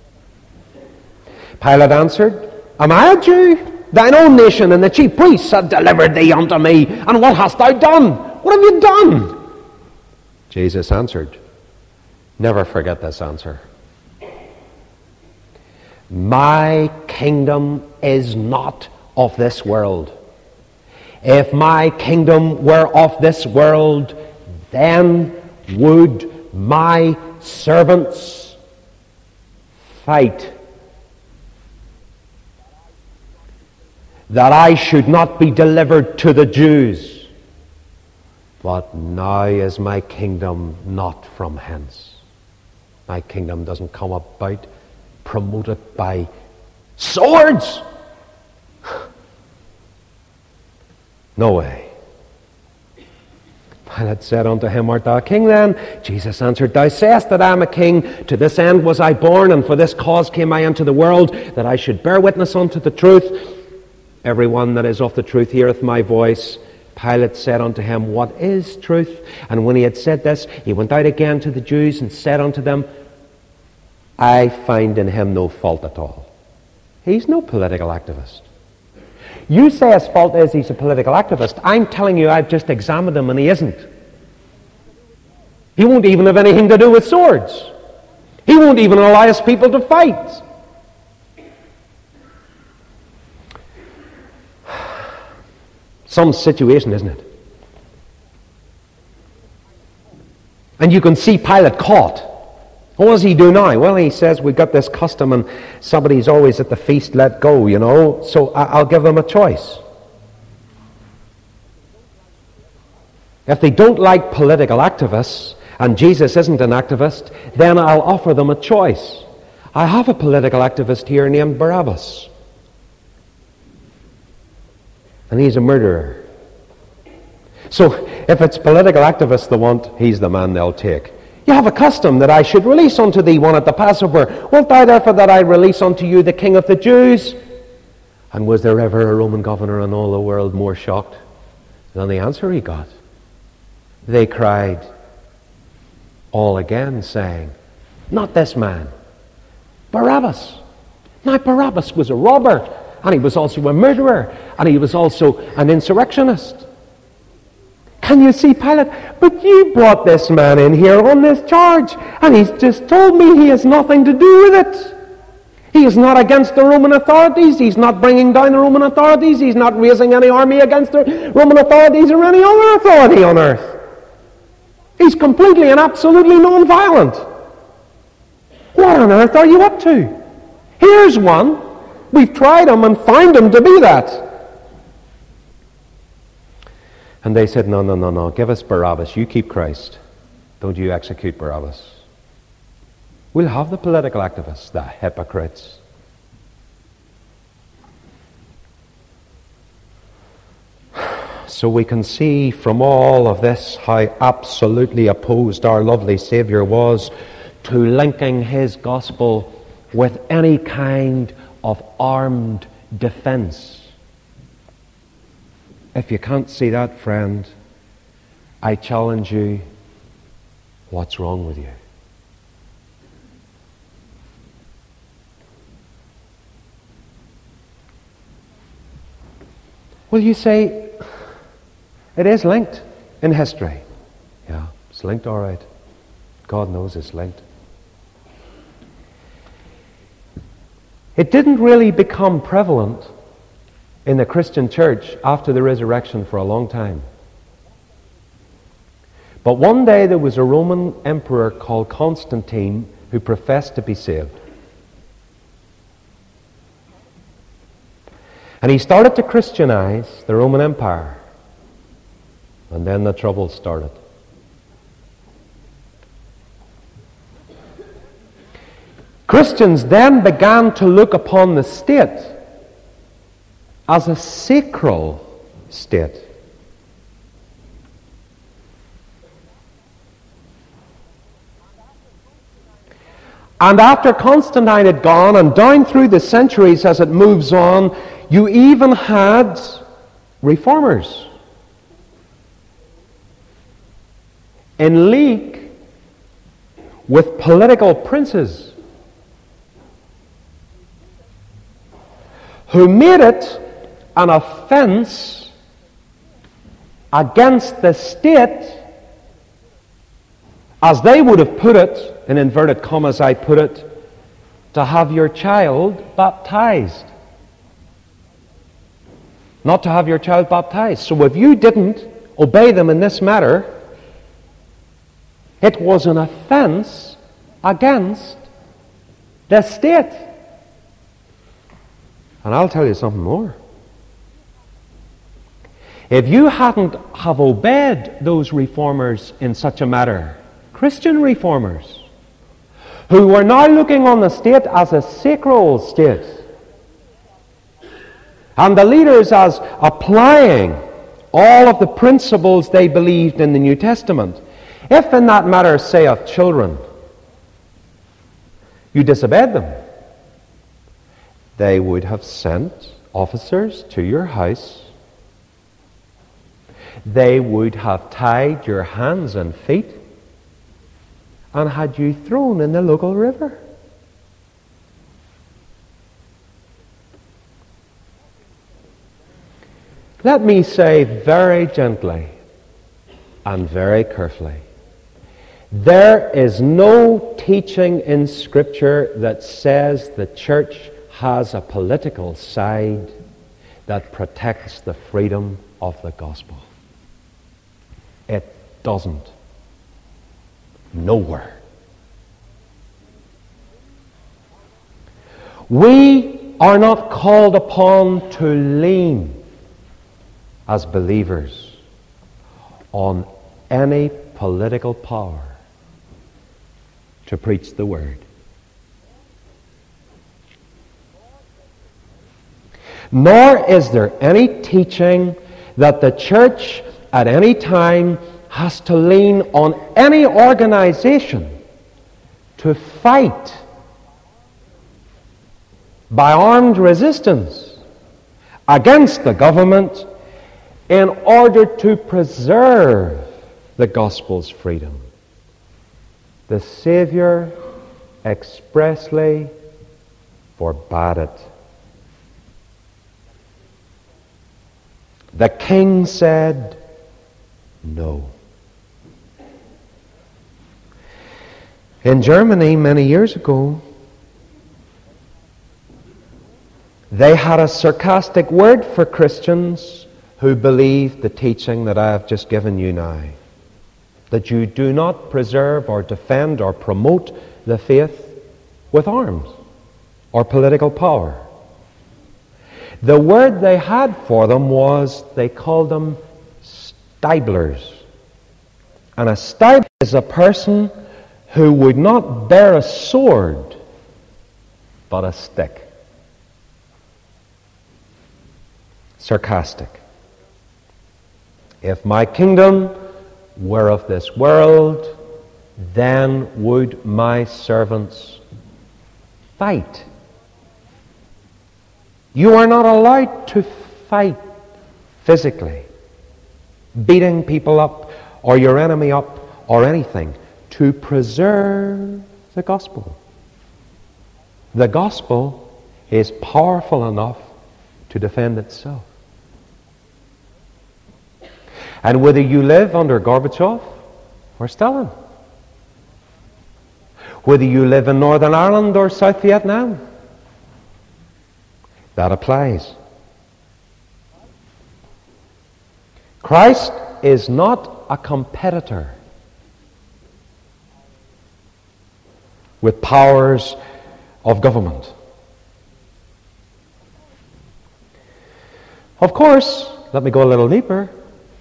S1: Pilate answered, Am I a Jew? Thine own nation and the chief priests have delivered thee unto me. And what hast thou done? What have you done? Jesus answered, never forget this answer. My kingdom is not of this world. If my kingdom were of this world, then would my servants fight that I should not be delivered to the Jews. But now is my kingdom not from hence. My kingdom doesn't come about promoted by swords. No way. Pilate said unto him, Art thou a king then? Jesus answered, Thou sayest that I am a king. To this end was I born, and for this cause came I into the world, that I should bear witness unto the truth. Everyone that is of the truth heareth my voice. Pilate said unto him, What is truth? And when he had said this, he went out again to the Jews and said unto them, I find in him no fault at all. He's no political activist. You say his fault is he's a political activist. I'm telling you, I've just examined him and he isn't. He won't even have anything to do with swords. He won't even allow his people to fight. Some situation, isn't it? And you can see Pilate caught. What does he do now? Well, he says, we've got this custom and somebody's always at the feast let go, you know, so I'll give them a choice. If they don't like political activists, and Jesus isn't an activist, then I'll offer them a choice. I have a political activist here named Barabbas. And he's a murderer. So if it's political activists they want, he's the man they'll take. You have a custom that I should release unto thee one at the Passover. Wilt thou therefore that I release unto you the King of the Jews? And was there ever a Roman governor in all the world more shocked than the answer he got? They cried all again, saying, Not this man, Barabbas. Now Barabbas was a robber, and he was also a murderer, and he was also an insurrectionist. Can you see Pilate? But you brought this man in here on this charge, and he's just told me he has nothing to do with it. He is not against the Roman authorities. He's not bringing down the Roman authorities. He's not raising any army against the Roman authorities or any other authority on earth. He's completely and absolutely non-violent. What on earth are you up to? Here's one. We've tried him and found him to be that. And they said, no, no, no, no, give us Barabbas. You keep Christ. Don't you execute Barabbas. We'll have the political activists, the hypocrites. So we can see from all of this how absolutely opposed our lovely Saviour was to linking his gospel with any kind of armed defense. If you can't see that, friend, I challenge you, what's wrong with you? Well, you say, it is linked in history. Yeah, it's linked all right. God knows it's linked. It didn't really become prevalent in the Christian church after the resurrection for a long time. But one day there was a Roman emperor called Constantine who professed to be saved. And he started to Christianize the Roman Empire. And then the trouble started. Christians then began to look upon the state as a sacral state. And after Constantine had gone, and down through the centuries as it moves on, you even had reformers in league with political princes who made it an offense against the state, as they would have put it, in inverted commas I put it, to have your child baptized. Not to have your child baptized. So if you didn't obey them in this matter, it was an offense against the state. And I'll tell you something more. If you hadn't have obeyed those reformers in such a matter, Christian reformers, who were now looking on the state as a sacral state, and the leaders as applying all of the principles they believed in the New Testament, if in that matter, say of children, you disobeyed them, they would have sent officers to your house. They would have tied your hands and feet and had you thrown in the local river. Let me say very gently and very carefully, there is no teaching in Scripture that says the church has a political side that protects the freedom of the gospel. It doesn't. Nowhere. We are not called upon to lean as believers on any political power to preach the word. Nor is there any teaching that the church at any time has to lean on any organization to fight by armed resistance against the government in order to preserve the gospel's freedom. The Savior expressly forbade it. The king said no. In Germany, many years ago, they had a sarcastic word for Christians who believed the teaching that I have just given you now. That you do not preserve or defend or promote the faith with arms or political power. The word they had for them was, they called them Stibblers. And a Stibler is a person who would not bear a sword, but a stick. Sarcastic. If my kingdom were of this world, then would my servants fight. You are not allowed to fight physically, beating people up or your enemy up or anything, to preserve the gospel. The gospel is powerful enough to defend itself. And whether you live under Gorbachev or Stalin, whether you live in Northern Ireland or South Vietnam, that applies. Christ is not a competitor with powers of government. Of course, let me go a little deeper.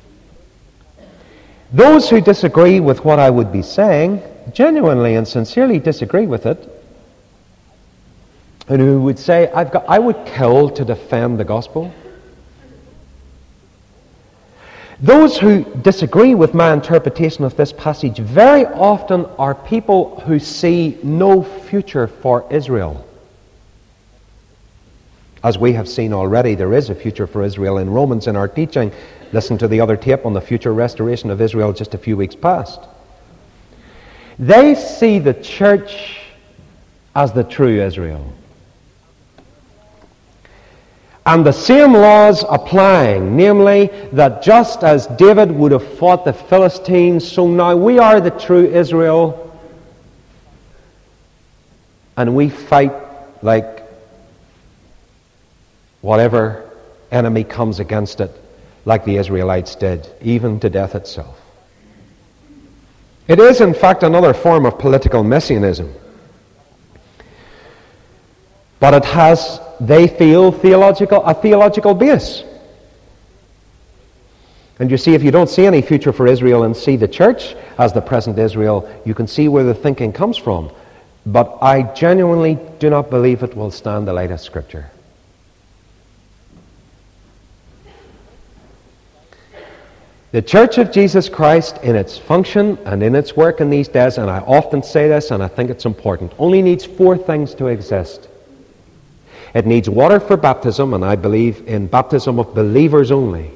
S1: Those who disagree with what I would be saying, genuinely and sincerely disagree with it, and who would say, I've got, I would kill to defend the gospel. Those who disagree with my interpretation of this passage very often are people who see no future for Israel. As we have seen already, there is a future for Israel in Romans in our teaching. Listen to the other tape on the future restoration of Israel just a few weeks past. They see the church as the true Israel. And the same laws applying, namely that just as David would have fought the Philistines, so now we are the true Israel, and we fight like whatever enemy comes against it, like the Israelites did, even to death itself. It is, in fact, another form of political messianism. But it has, they feel, theological, a theological base. And you see, if you don't see any future for Israel and see the church as the present Israel, you can see where the thinking comes from. But I genuinely do not believe it will stand the light of Scripture. The Church of Jesus Christ, in its function and in its work in these days, and I often say this and I think it's important, only needs four things to exist. It needs water for baptism, and I believe in baptism of believers only.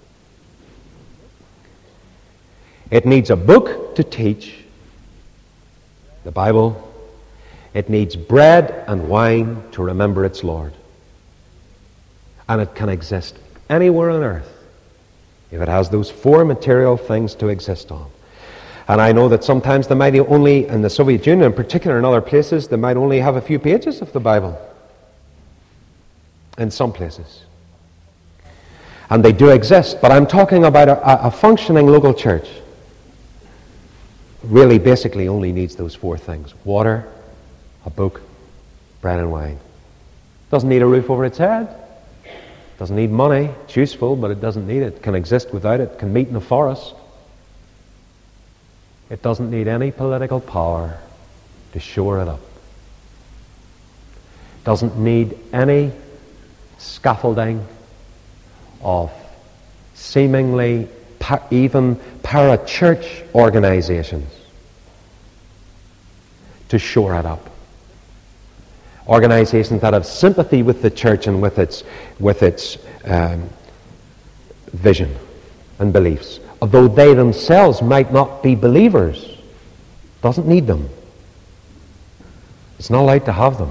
S1: It needs a book to teach, the Bible. It needs bread and wine to remember its Lord. And it can exist anywhere on earth if it has those four material things to exist on. And I know that sometimes they might only, in the Soviet Union in particular, in other places, they might only have a few pages of the Bible. In some places. And they do exist, but I'm talking about a, a functioning local church. Really, basically only needs those four things. Water, a book, bread and wine. Doesn't need a roof over its head. Doesn't need money. It's useful, but it doesn't need it. Can exist without it. Can meet in a forest. It doesn't need any political power to shore it up. Doesn't need any scaffolding of seemingly pa- even para-church organizations to shore it up. Organizations that have sympathy with the church and with its with its um, vision and beliefs, although they themselves might not be believers. Doesn't need them. It's not allowed to have them.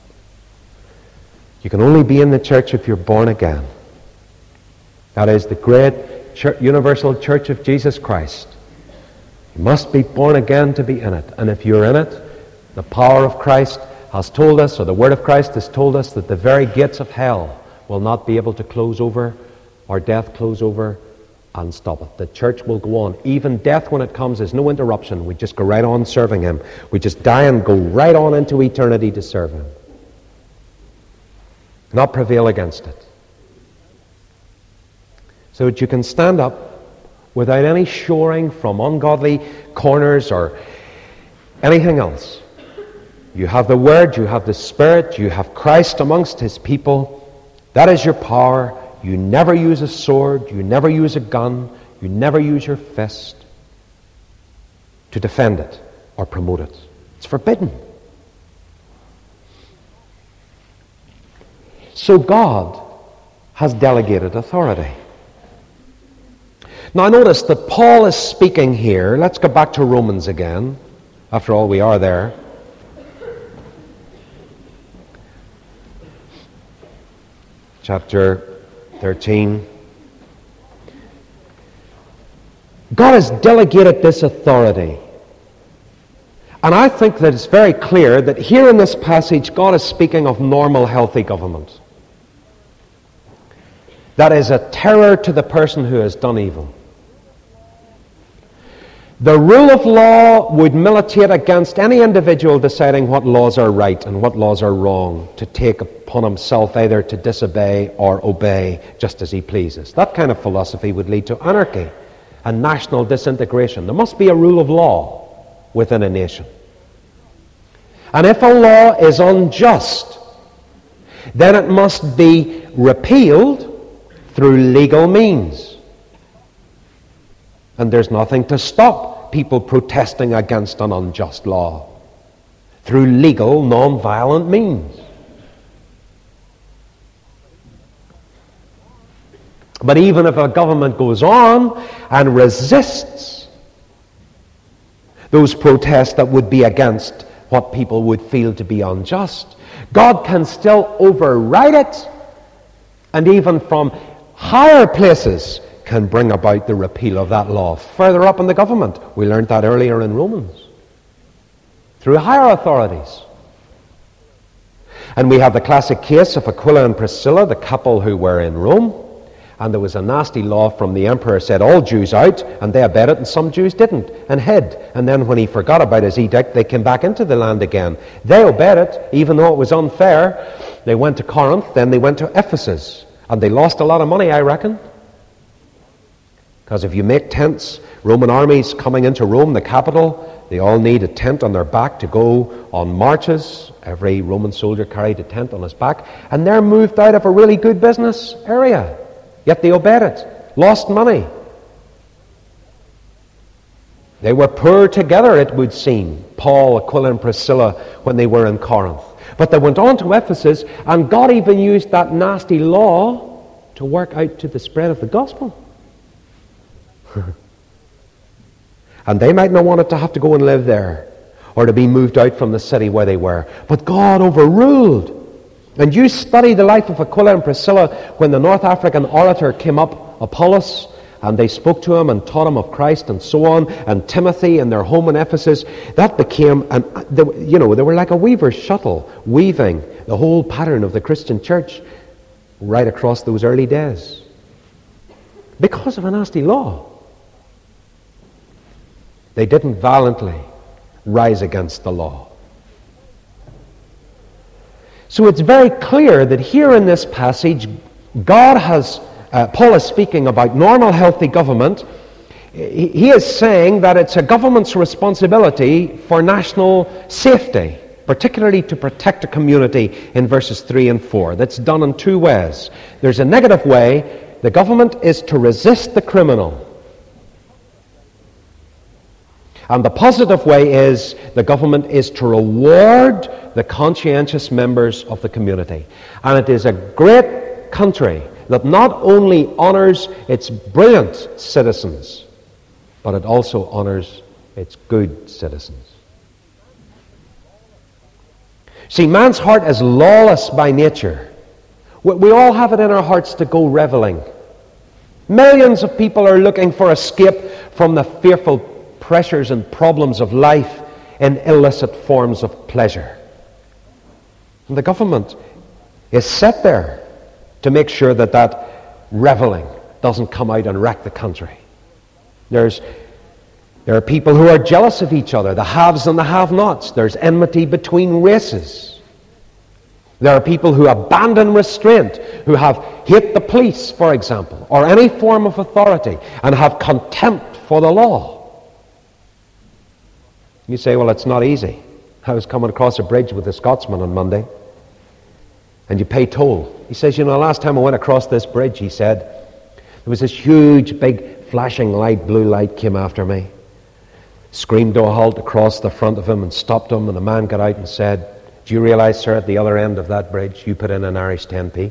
S1: You can only be in the church if you're born again. That is the great church, universal church of Jesus Christ. You must be born again to be in it. And if you're in it, the power of Christ has told us, or the Word of Christ has told us, that the very gates of hell will not be able to close over, or death close over and stop it. The church will go on. Even death, when it comes, is no interruption. We just go right on serving Him. We just die and go right on into eternity to serve Him. Not prevail against it. So that you can stand up without any shoring from ungodly corners or anything else. You have the Word, you have the Spirit, you have Christ amongst His people. That is your power. You never use a sword, you never use a gun, you never use your fist to defend it or promote it. It's forbidden. So God has delegated authority. Now notice that Paul is speaking here. Let's go back to Romans again. After all, we are there. Chapter thirteen. God has delegated this authority. And I think that it's very clear that here in this passage, God is speaking of normal, healthy government. That is a terror to the person who has done evil. The rule of law would militate against any individual deciding what laws are right and what laws are wrong, to take upon himself either to disobey or obey just as he pleases. That kind of philosophy would lead to anarchy and national disintegration. There must be a rule of law within a nation. And if a law is unjust, then it must be repealed through legal means. And there's nothing to stop people protesting against an unjust law through legal, non-violent means. But even if a government goes on and resists those protests that would be against what people would feel to be unjust, God can still override it, and even from higher places can bring about the repeal of that law. Further up in the government, we learned that earlier in Romans, through higher authorities. And we have the classic case of Aquila and Priscilla, the couple who were in Rome, and there was a nasty law from the emperor said all Jews out, and they obeyed it, and some Jews didn't and hid. And then when he forgot about his edict, they came back into the land again. They obeyed it, even though it was unfair. They went to Corinth, then they went to Ephesus, and they lost a lot of money, I reckon. Because if you make tents, Roman armies coming into Rome, the capital, they all need a tent on their back to go on marches. Every Roman soldier carried a tent on his back, and they're moved out of a really good business area. Yet they obeyed it, lost money. They were poor together, it would seem, Paul, Aquila, and Priscilla, when they were in Corinth. But they went on to Ephesus, and God even used that nasty law to work out to the spread of the gospel. And they might not want to have to go and live there, or to be moved out from the city where they were. But God overruled. And you study the life of Aquila and Priscilla when the North African orator came up, Apollos, and they spoke to him and taught him of Christ and so on, and Timothy in their home in Ephesus. That became, an, you know, they were like a weaver's shuttle, weaving the whole pattern of the Christian church right across those early days. Because of a nasty law. They didn't violently rise against the law. So it's very clear that here in this passage, God has, uh, Paul is speaking about normal, healthy government. He, he is saying that it's a government's responsibility for national safety, particularly to protect a community in verses three and four. That's done in two ways. There's a negative way. The government is to resist the criminal. And the positive way is the government is to reward the conscientious members of the community. And it is a great country that not only honors its brilliant citizens, but it also honors its good citizens. See, man's heart is lawless by nature. We all have it in our hearts to go reveling. Millions of people are looking for escape from the fearful pressures and problems of life in illicit forms of pleasure. And the government is set there to make sure that that reveling doesn't come out and wreck the country. There's, there are people who are jealous of each other, the haves and the have-nots. There's enmity between races. There are people who abandon restraint, who have hate the police, for example, or any form of authority, and have contempt for the law. You say, well, it's not easy. I was coming across a bridge with a Scotsman on Monday, and you pay toll. He says, you know, the last time I went across this bridge, he said, there was this huge, big, flashing light, blue light came after me, screamed to a halt across the front of him and stopped him, and the man got out and said, do you realize, sir, at the other end of that bridge, you put in an Irish ten p?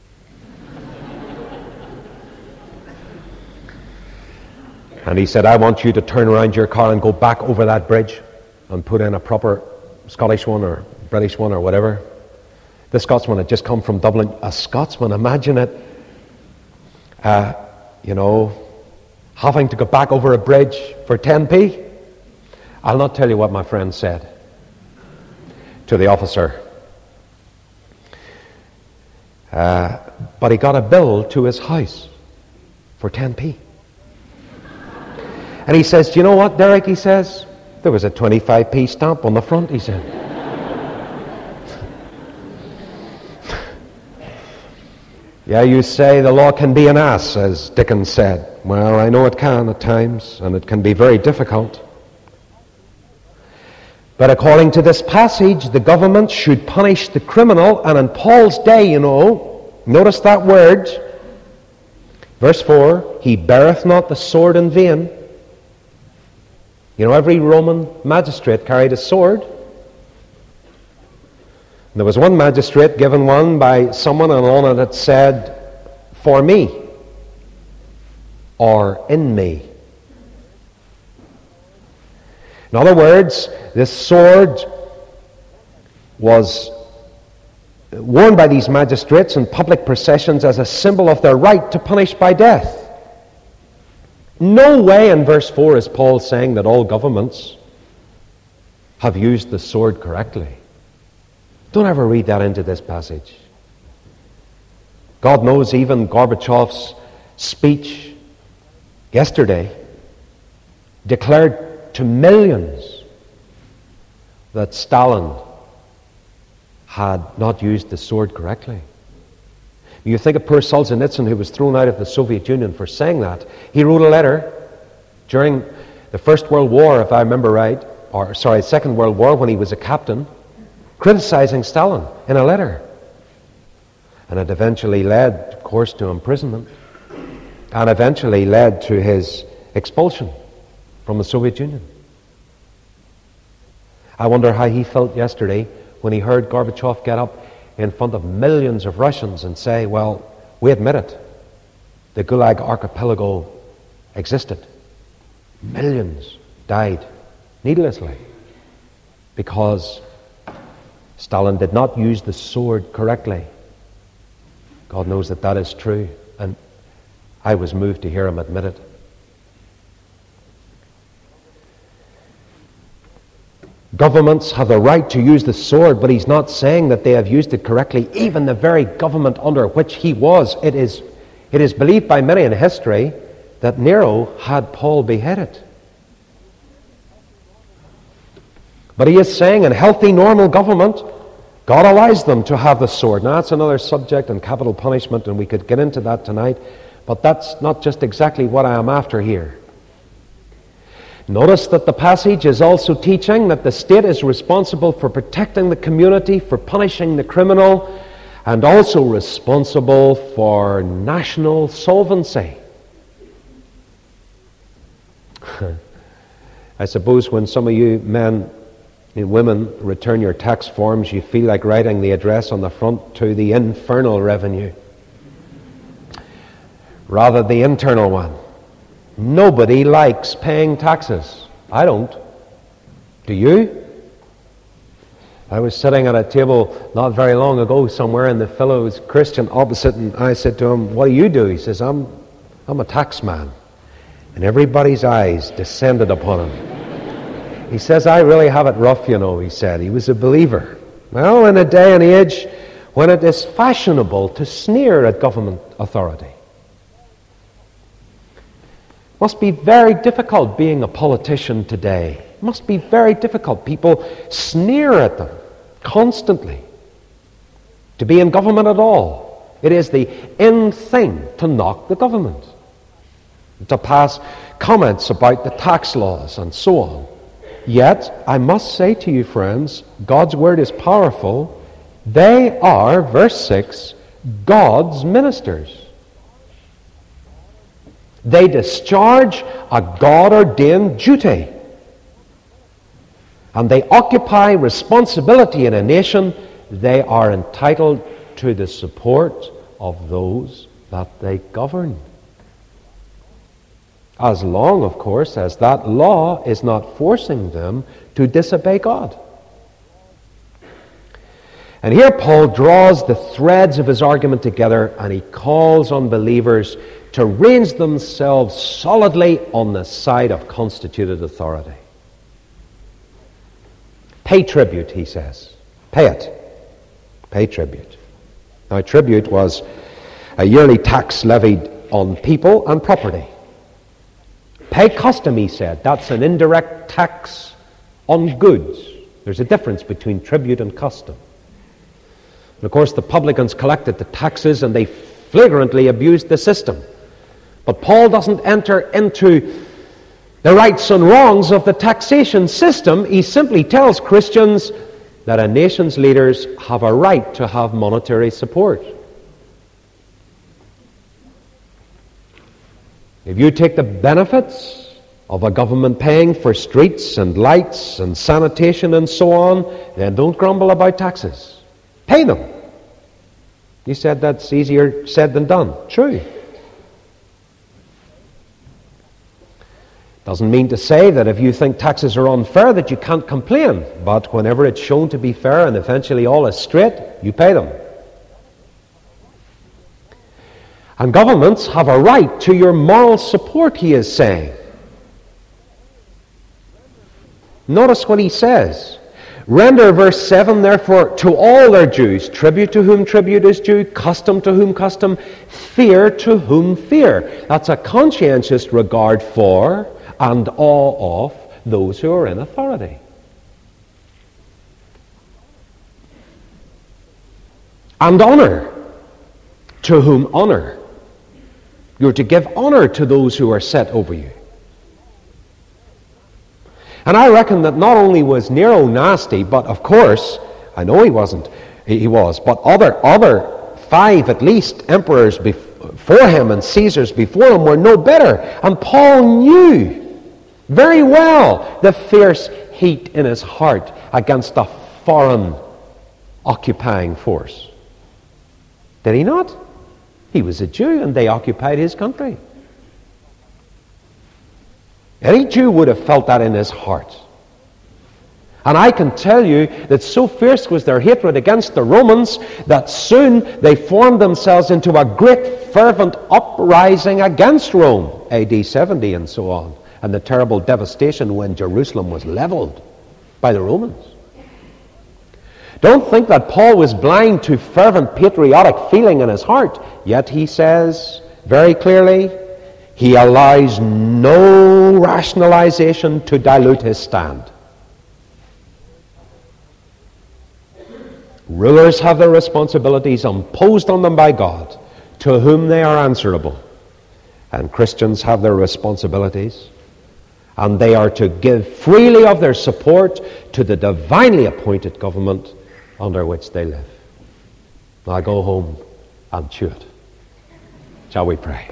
S1: And he said, I want you to turn around your car and go back over that bridge and put in a proper Scottish one or British one or whatever. The Scotsman had just come from Dublin. A Scotsman, imagine it. Uh, you know, having to go back over a bridge for ten p? I'll not tell you what my friend said to the officer. Uh, but he got a bill to his house for ten p. And he says, do you know what, Derek? He says, there was a twenty-five p stamp on the front, he said. Yeah, you say the law can be an ass, as Dickens said. Well, I know it can at times, and it can be very difficult. But according to this passage, the government should punish the criminal, and in Paul's day, you know, notice that word, verse four, he beareth not the sword in vain. You know, every Roman magistrate carried a sword. And there was one magistrate given one by someone, and on it it said, for me, or in me. In other words, this sword was worn by these magistrates in public processions as a symbol of their right to punish by death. No way in verse four is Paul saying that all governments have used the sword correctly. Don't ever read that into this passage. God knows even Gorbachev's speech yesterday declared to millions that Stalin had not used the sword correctly. You think of poor Solzhenitsyn, who was thrown out of the Soviet Union for saying that. He wrote a letter during the First World War, if I remember right, or sorry, Second World War, when he was a captain, criticizing Stalin in a letter. And it eventually led, of course, to imprisonment, and eventually led to his expulsion from the Soviet Union. I wonder how he felt yesterday when he heard Gorbachev get up in front of millions of Russians and say, well, we admit it. The Gulag Archipelago existed. Millions died needlessly because Stalin did not use the sword correctly. God knows that that is true, and I was moved to hear him admit it. Governments have the right to use the sword, but he's not saying that they have used it correctly. Even the very government under which he was, it is, it is believed by many in history that Nero had Paul beheaded. But he is saying in healthy, normal government, God allows them to have the sword. Now, that's another subject in capital punishment, and we could get into that tonight, but that's not just exactly what I am after here. Notice that the passage is also teaching that the state is responsible for protecting the community, for punishing the criminal, and also responsible for national solvency. I suppose when some of you men and women return your tax forms, you feel like writing the address on the front to the infernal revenue rather the internal one. Nobody likes paying taxes. I don't. Do you? I was sitting at a table not very long ago somewhere, and the fellow was Christian opposite, and I said to him, what do you do? He says, I'm, I'm a tax man. And everybody's eyes descended upon him. He says, I really have it rough, you know, he said. He was a believer. Well, in a day and age when it is fashionable to sneer at government authority. Must be very difficult being a politician today. It must be very difficult. People sneer at them constantly. To be in government at all, it is the in thing to knock the government, to pass comments about the tax laws and so on. Yet, I must say to you, friends, God's word is powerful. They are, verse six, God's ministers. They discharge a God-ordained duty. And they occupy responsibility in a nation. They are entitled to the support of those that they govern. As long, of course, as that law is not forcing them to disobey God. And here Paul draws the threads of his argument together, and he calls on believers to range themselves solidly on the side of constituted authority. Pay tribute, he says. Pay it. Pay tribute. Now, tribute was a yearly tax levied on people and property. Pay custom, he said. That's an indirect tax on goods. There's a difference between tribute and custom. And of course, the publicans collected the taxes and they flagrantly abused the system. But Paul doesn't enter into the rights and wrongs of the taxation system. He simply tells Christians that a nation's leaders have a right to have monetary support. If you take the benefits of a government paying for streets and lights and sanitation and so on, then don't grumble about taxes. Pay them. You said that's easier said than done. True. Doesn't mean to say that if you think taxes are unfair that you can't complain. But whenever it's shown to be fair and eventually all is straight, you pay them. And governments have a right to your moral support, he is saying. Notice what he says. Render, verse seven, therefore, to all their dues, tribute to whom tribute is due, custom to whom custom, fear to whom fear. That's a conscientious regard for and awe of those who are in authority. And honor to whom honor. You're to give honor to those who are set over you. And I reckon that not only was Nero nasty, but of course, I know he wasn't, he was, but other, other five at least emperors before him and Caesars before him were no better. And Paul knew very well the fierce heat in his heart against a foreign occupying force. Did he not? He was a Jew and they occupied his country. Any Jew would have felt that in his heart. And I can tell you that so fierce was their hatred against the Romans that soon they formed themselves into a great fervent uprising against Rome, A D seventy and so on, and the terrible devastation when Jerusalem was leveled by the Romans. Don't think that Paul was blind to fervent patriotic feeling in his heart. Yet he says very clearly, he allows no rationalization to dilute his stand. Rulers have their responsibilities imposed on them by God, to whom they are answerable. And Christians have their responsibilities, and they are to give freely of their support to the divinely appointed government under which they live. Now go home and chew it. Shall we pray?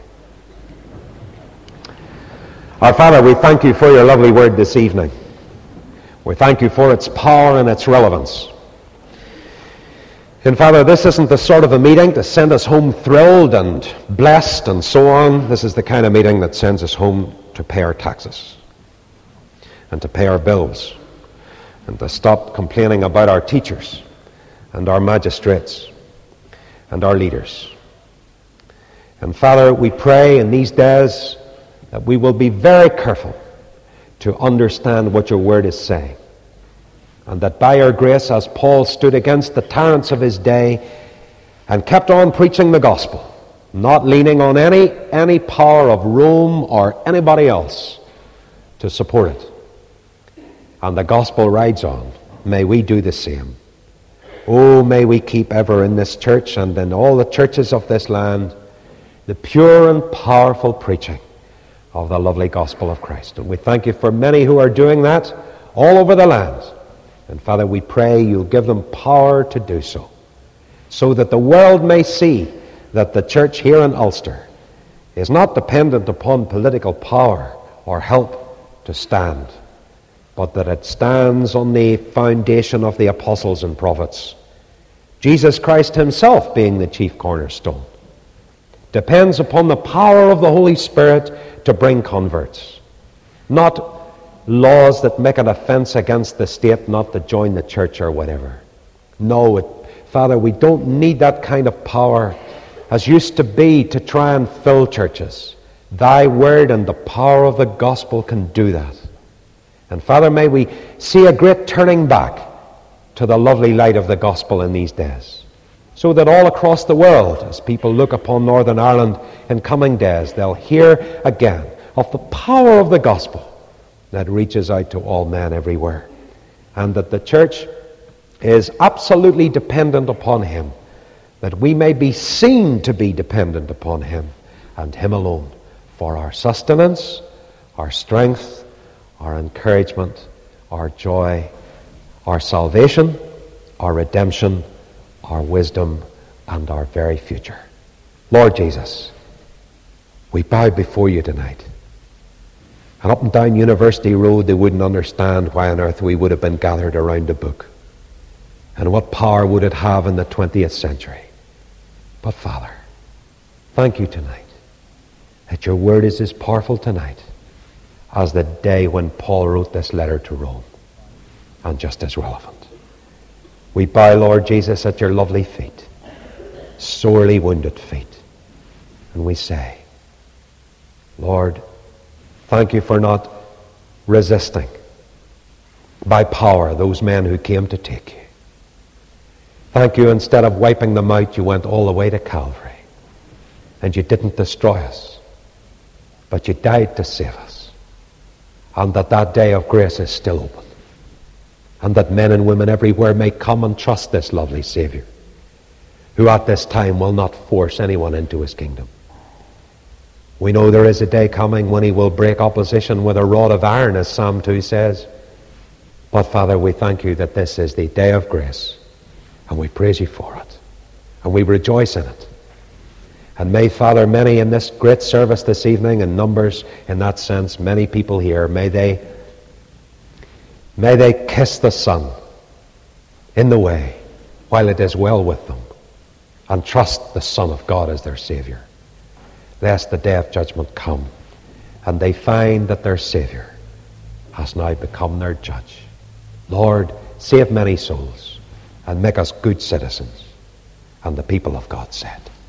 S1: Our Father, we thank you for your lovely word this evening. We thank you for its power and its relevance. And Father, this isn't the sort of a meeting to send us home thrilled and blessed and so on. This is the kind of meeting that sends us home to pay our taxes and to pay our bills and to stop complaining about our teachers and our magistrates and our leaders. And Father, we pray in these days that we will be very careful to understand what your word is saying. And that by your grace, as Paul stood against the tyrants of his day and kept on preaching the gospel, not leaning on any, any power of Rome or anybody else to support it, and the gospel rides on, may we do the same. Oh, may we keep ever in this church and in all the churches of this land the pure and powerful preaching of the lovely gospel of Christ. And we thank you for many who are doing that all over the land. And Father, we pray you'll give them power to do so, so that the world may see that the church here in Ulster is not dependent upon political power or help to stand, but that it stands on the foundation of the apostles and prophets, Jesus Christ himself being the chief cornerstone. Depends upon the power of the Holy Spirit to bring converts, not laws that make an offense against the state not to join the church or whatever. No, it, Father, we don't need that kind of power. as used to be to try and fill churches. Thy word and the power of the gospel can do that. And Father, may we see a great turning back to the lovely light of the gospel in these days, so that all across the world, as people look upon Northern Ireland in coming days, they'll hear again of the power of the gospel that reaches out to all men everywhere, and that the church is absolutely dependent upon him, that we may be seen to be dependent upon him and him alone for our sustenance, our strength, our encouragement, our joy, our salvation, our redemption, our wisdom, and our very future. Lord Jesus, we bow before you tonight. And up and down University Road, they wouldn't understand why on earth we would have been gathered around a book. And what power would it have in the twentieth century? But Father, thank you tonight that your word is as powerful tonight as the day when Paul wrote this letter to Rome, and just as relevant. We bow, Lord Jesus, at your lovely feet, sorely wounded feet, and we say, Lord, thank you for not resisting by power those men who came to take you. Thank you, instead of wiping them out, you went all the way to Calvary, and you didn't destroy us, but you died to save us, and that that day of grace is still open, and that men and women everywhere may come and trust this lovely Savior, who at this time will not force anyone into his kingdom. We know there is a day coming when he will break opposition with a rod of iron, as Psalm two says. But Father, we thank you that this is the day of grace, and we praise you for it, and we rejoice in it. And may, Father, many in this great service this evening, in numbers in that sense, many people here, may they may they kiss the Son in the way while it is well with them, and trust the Son of God as their Savior, lest the day of judgment come and they find that their Savior has now become their judge. Lord, save many souls and make us good citizens. And the people of God said,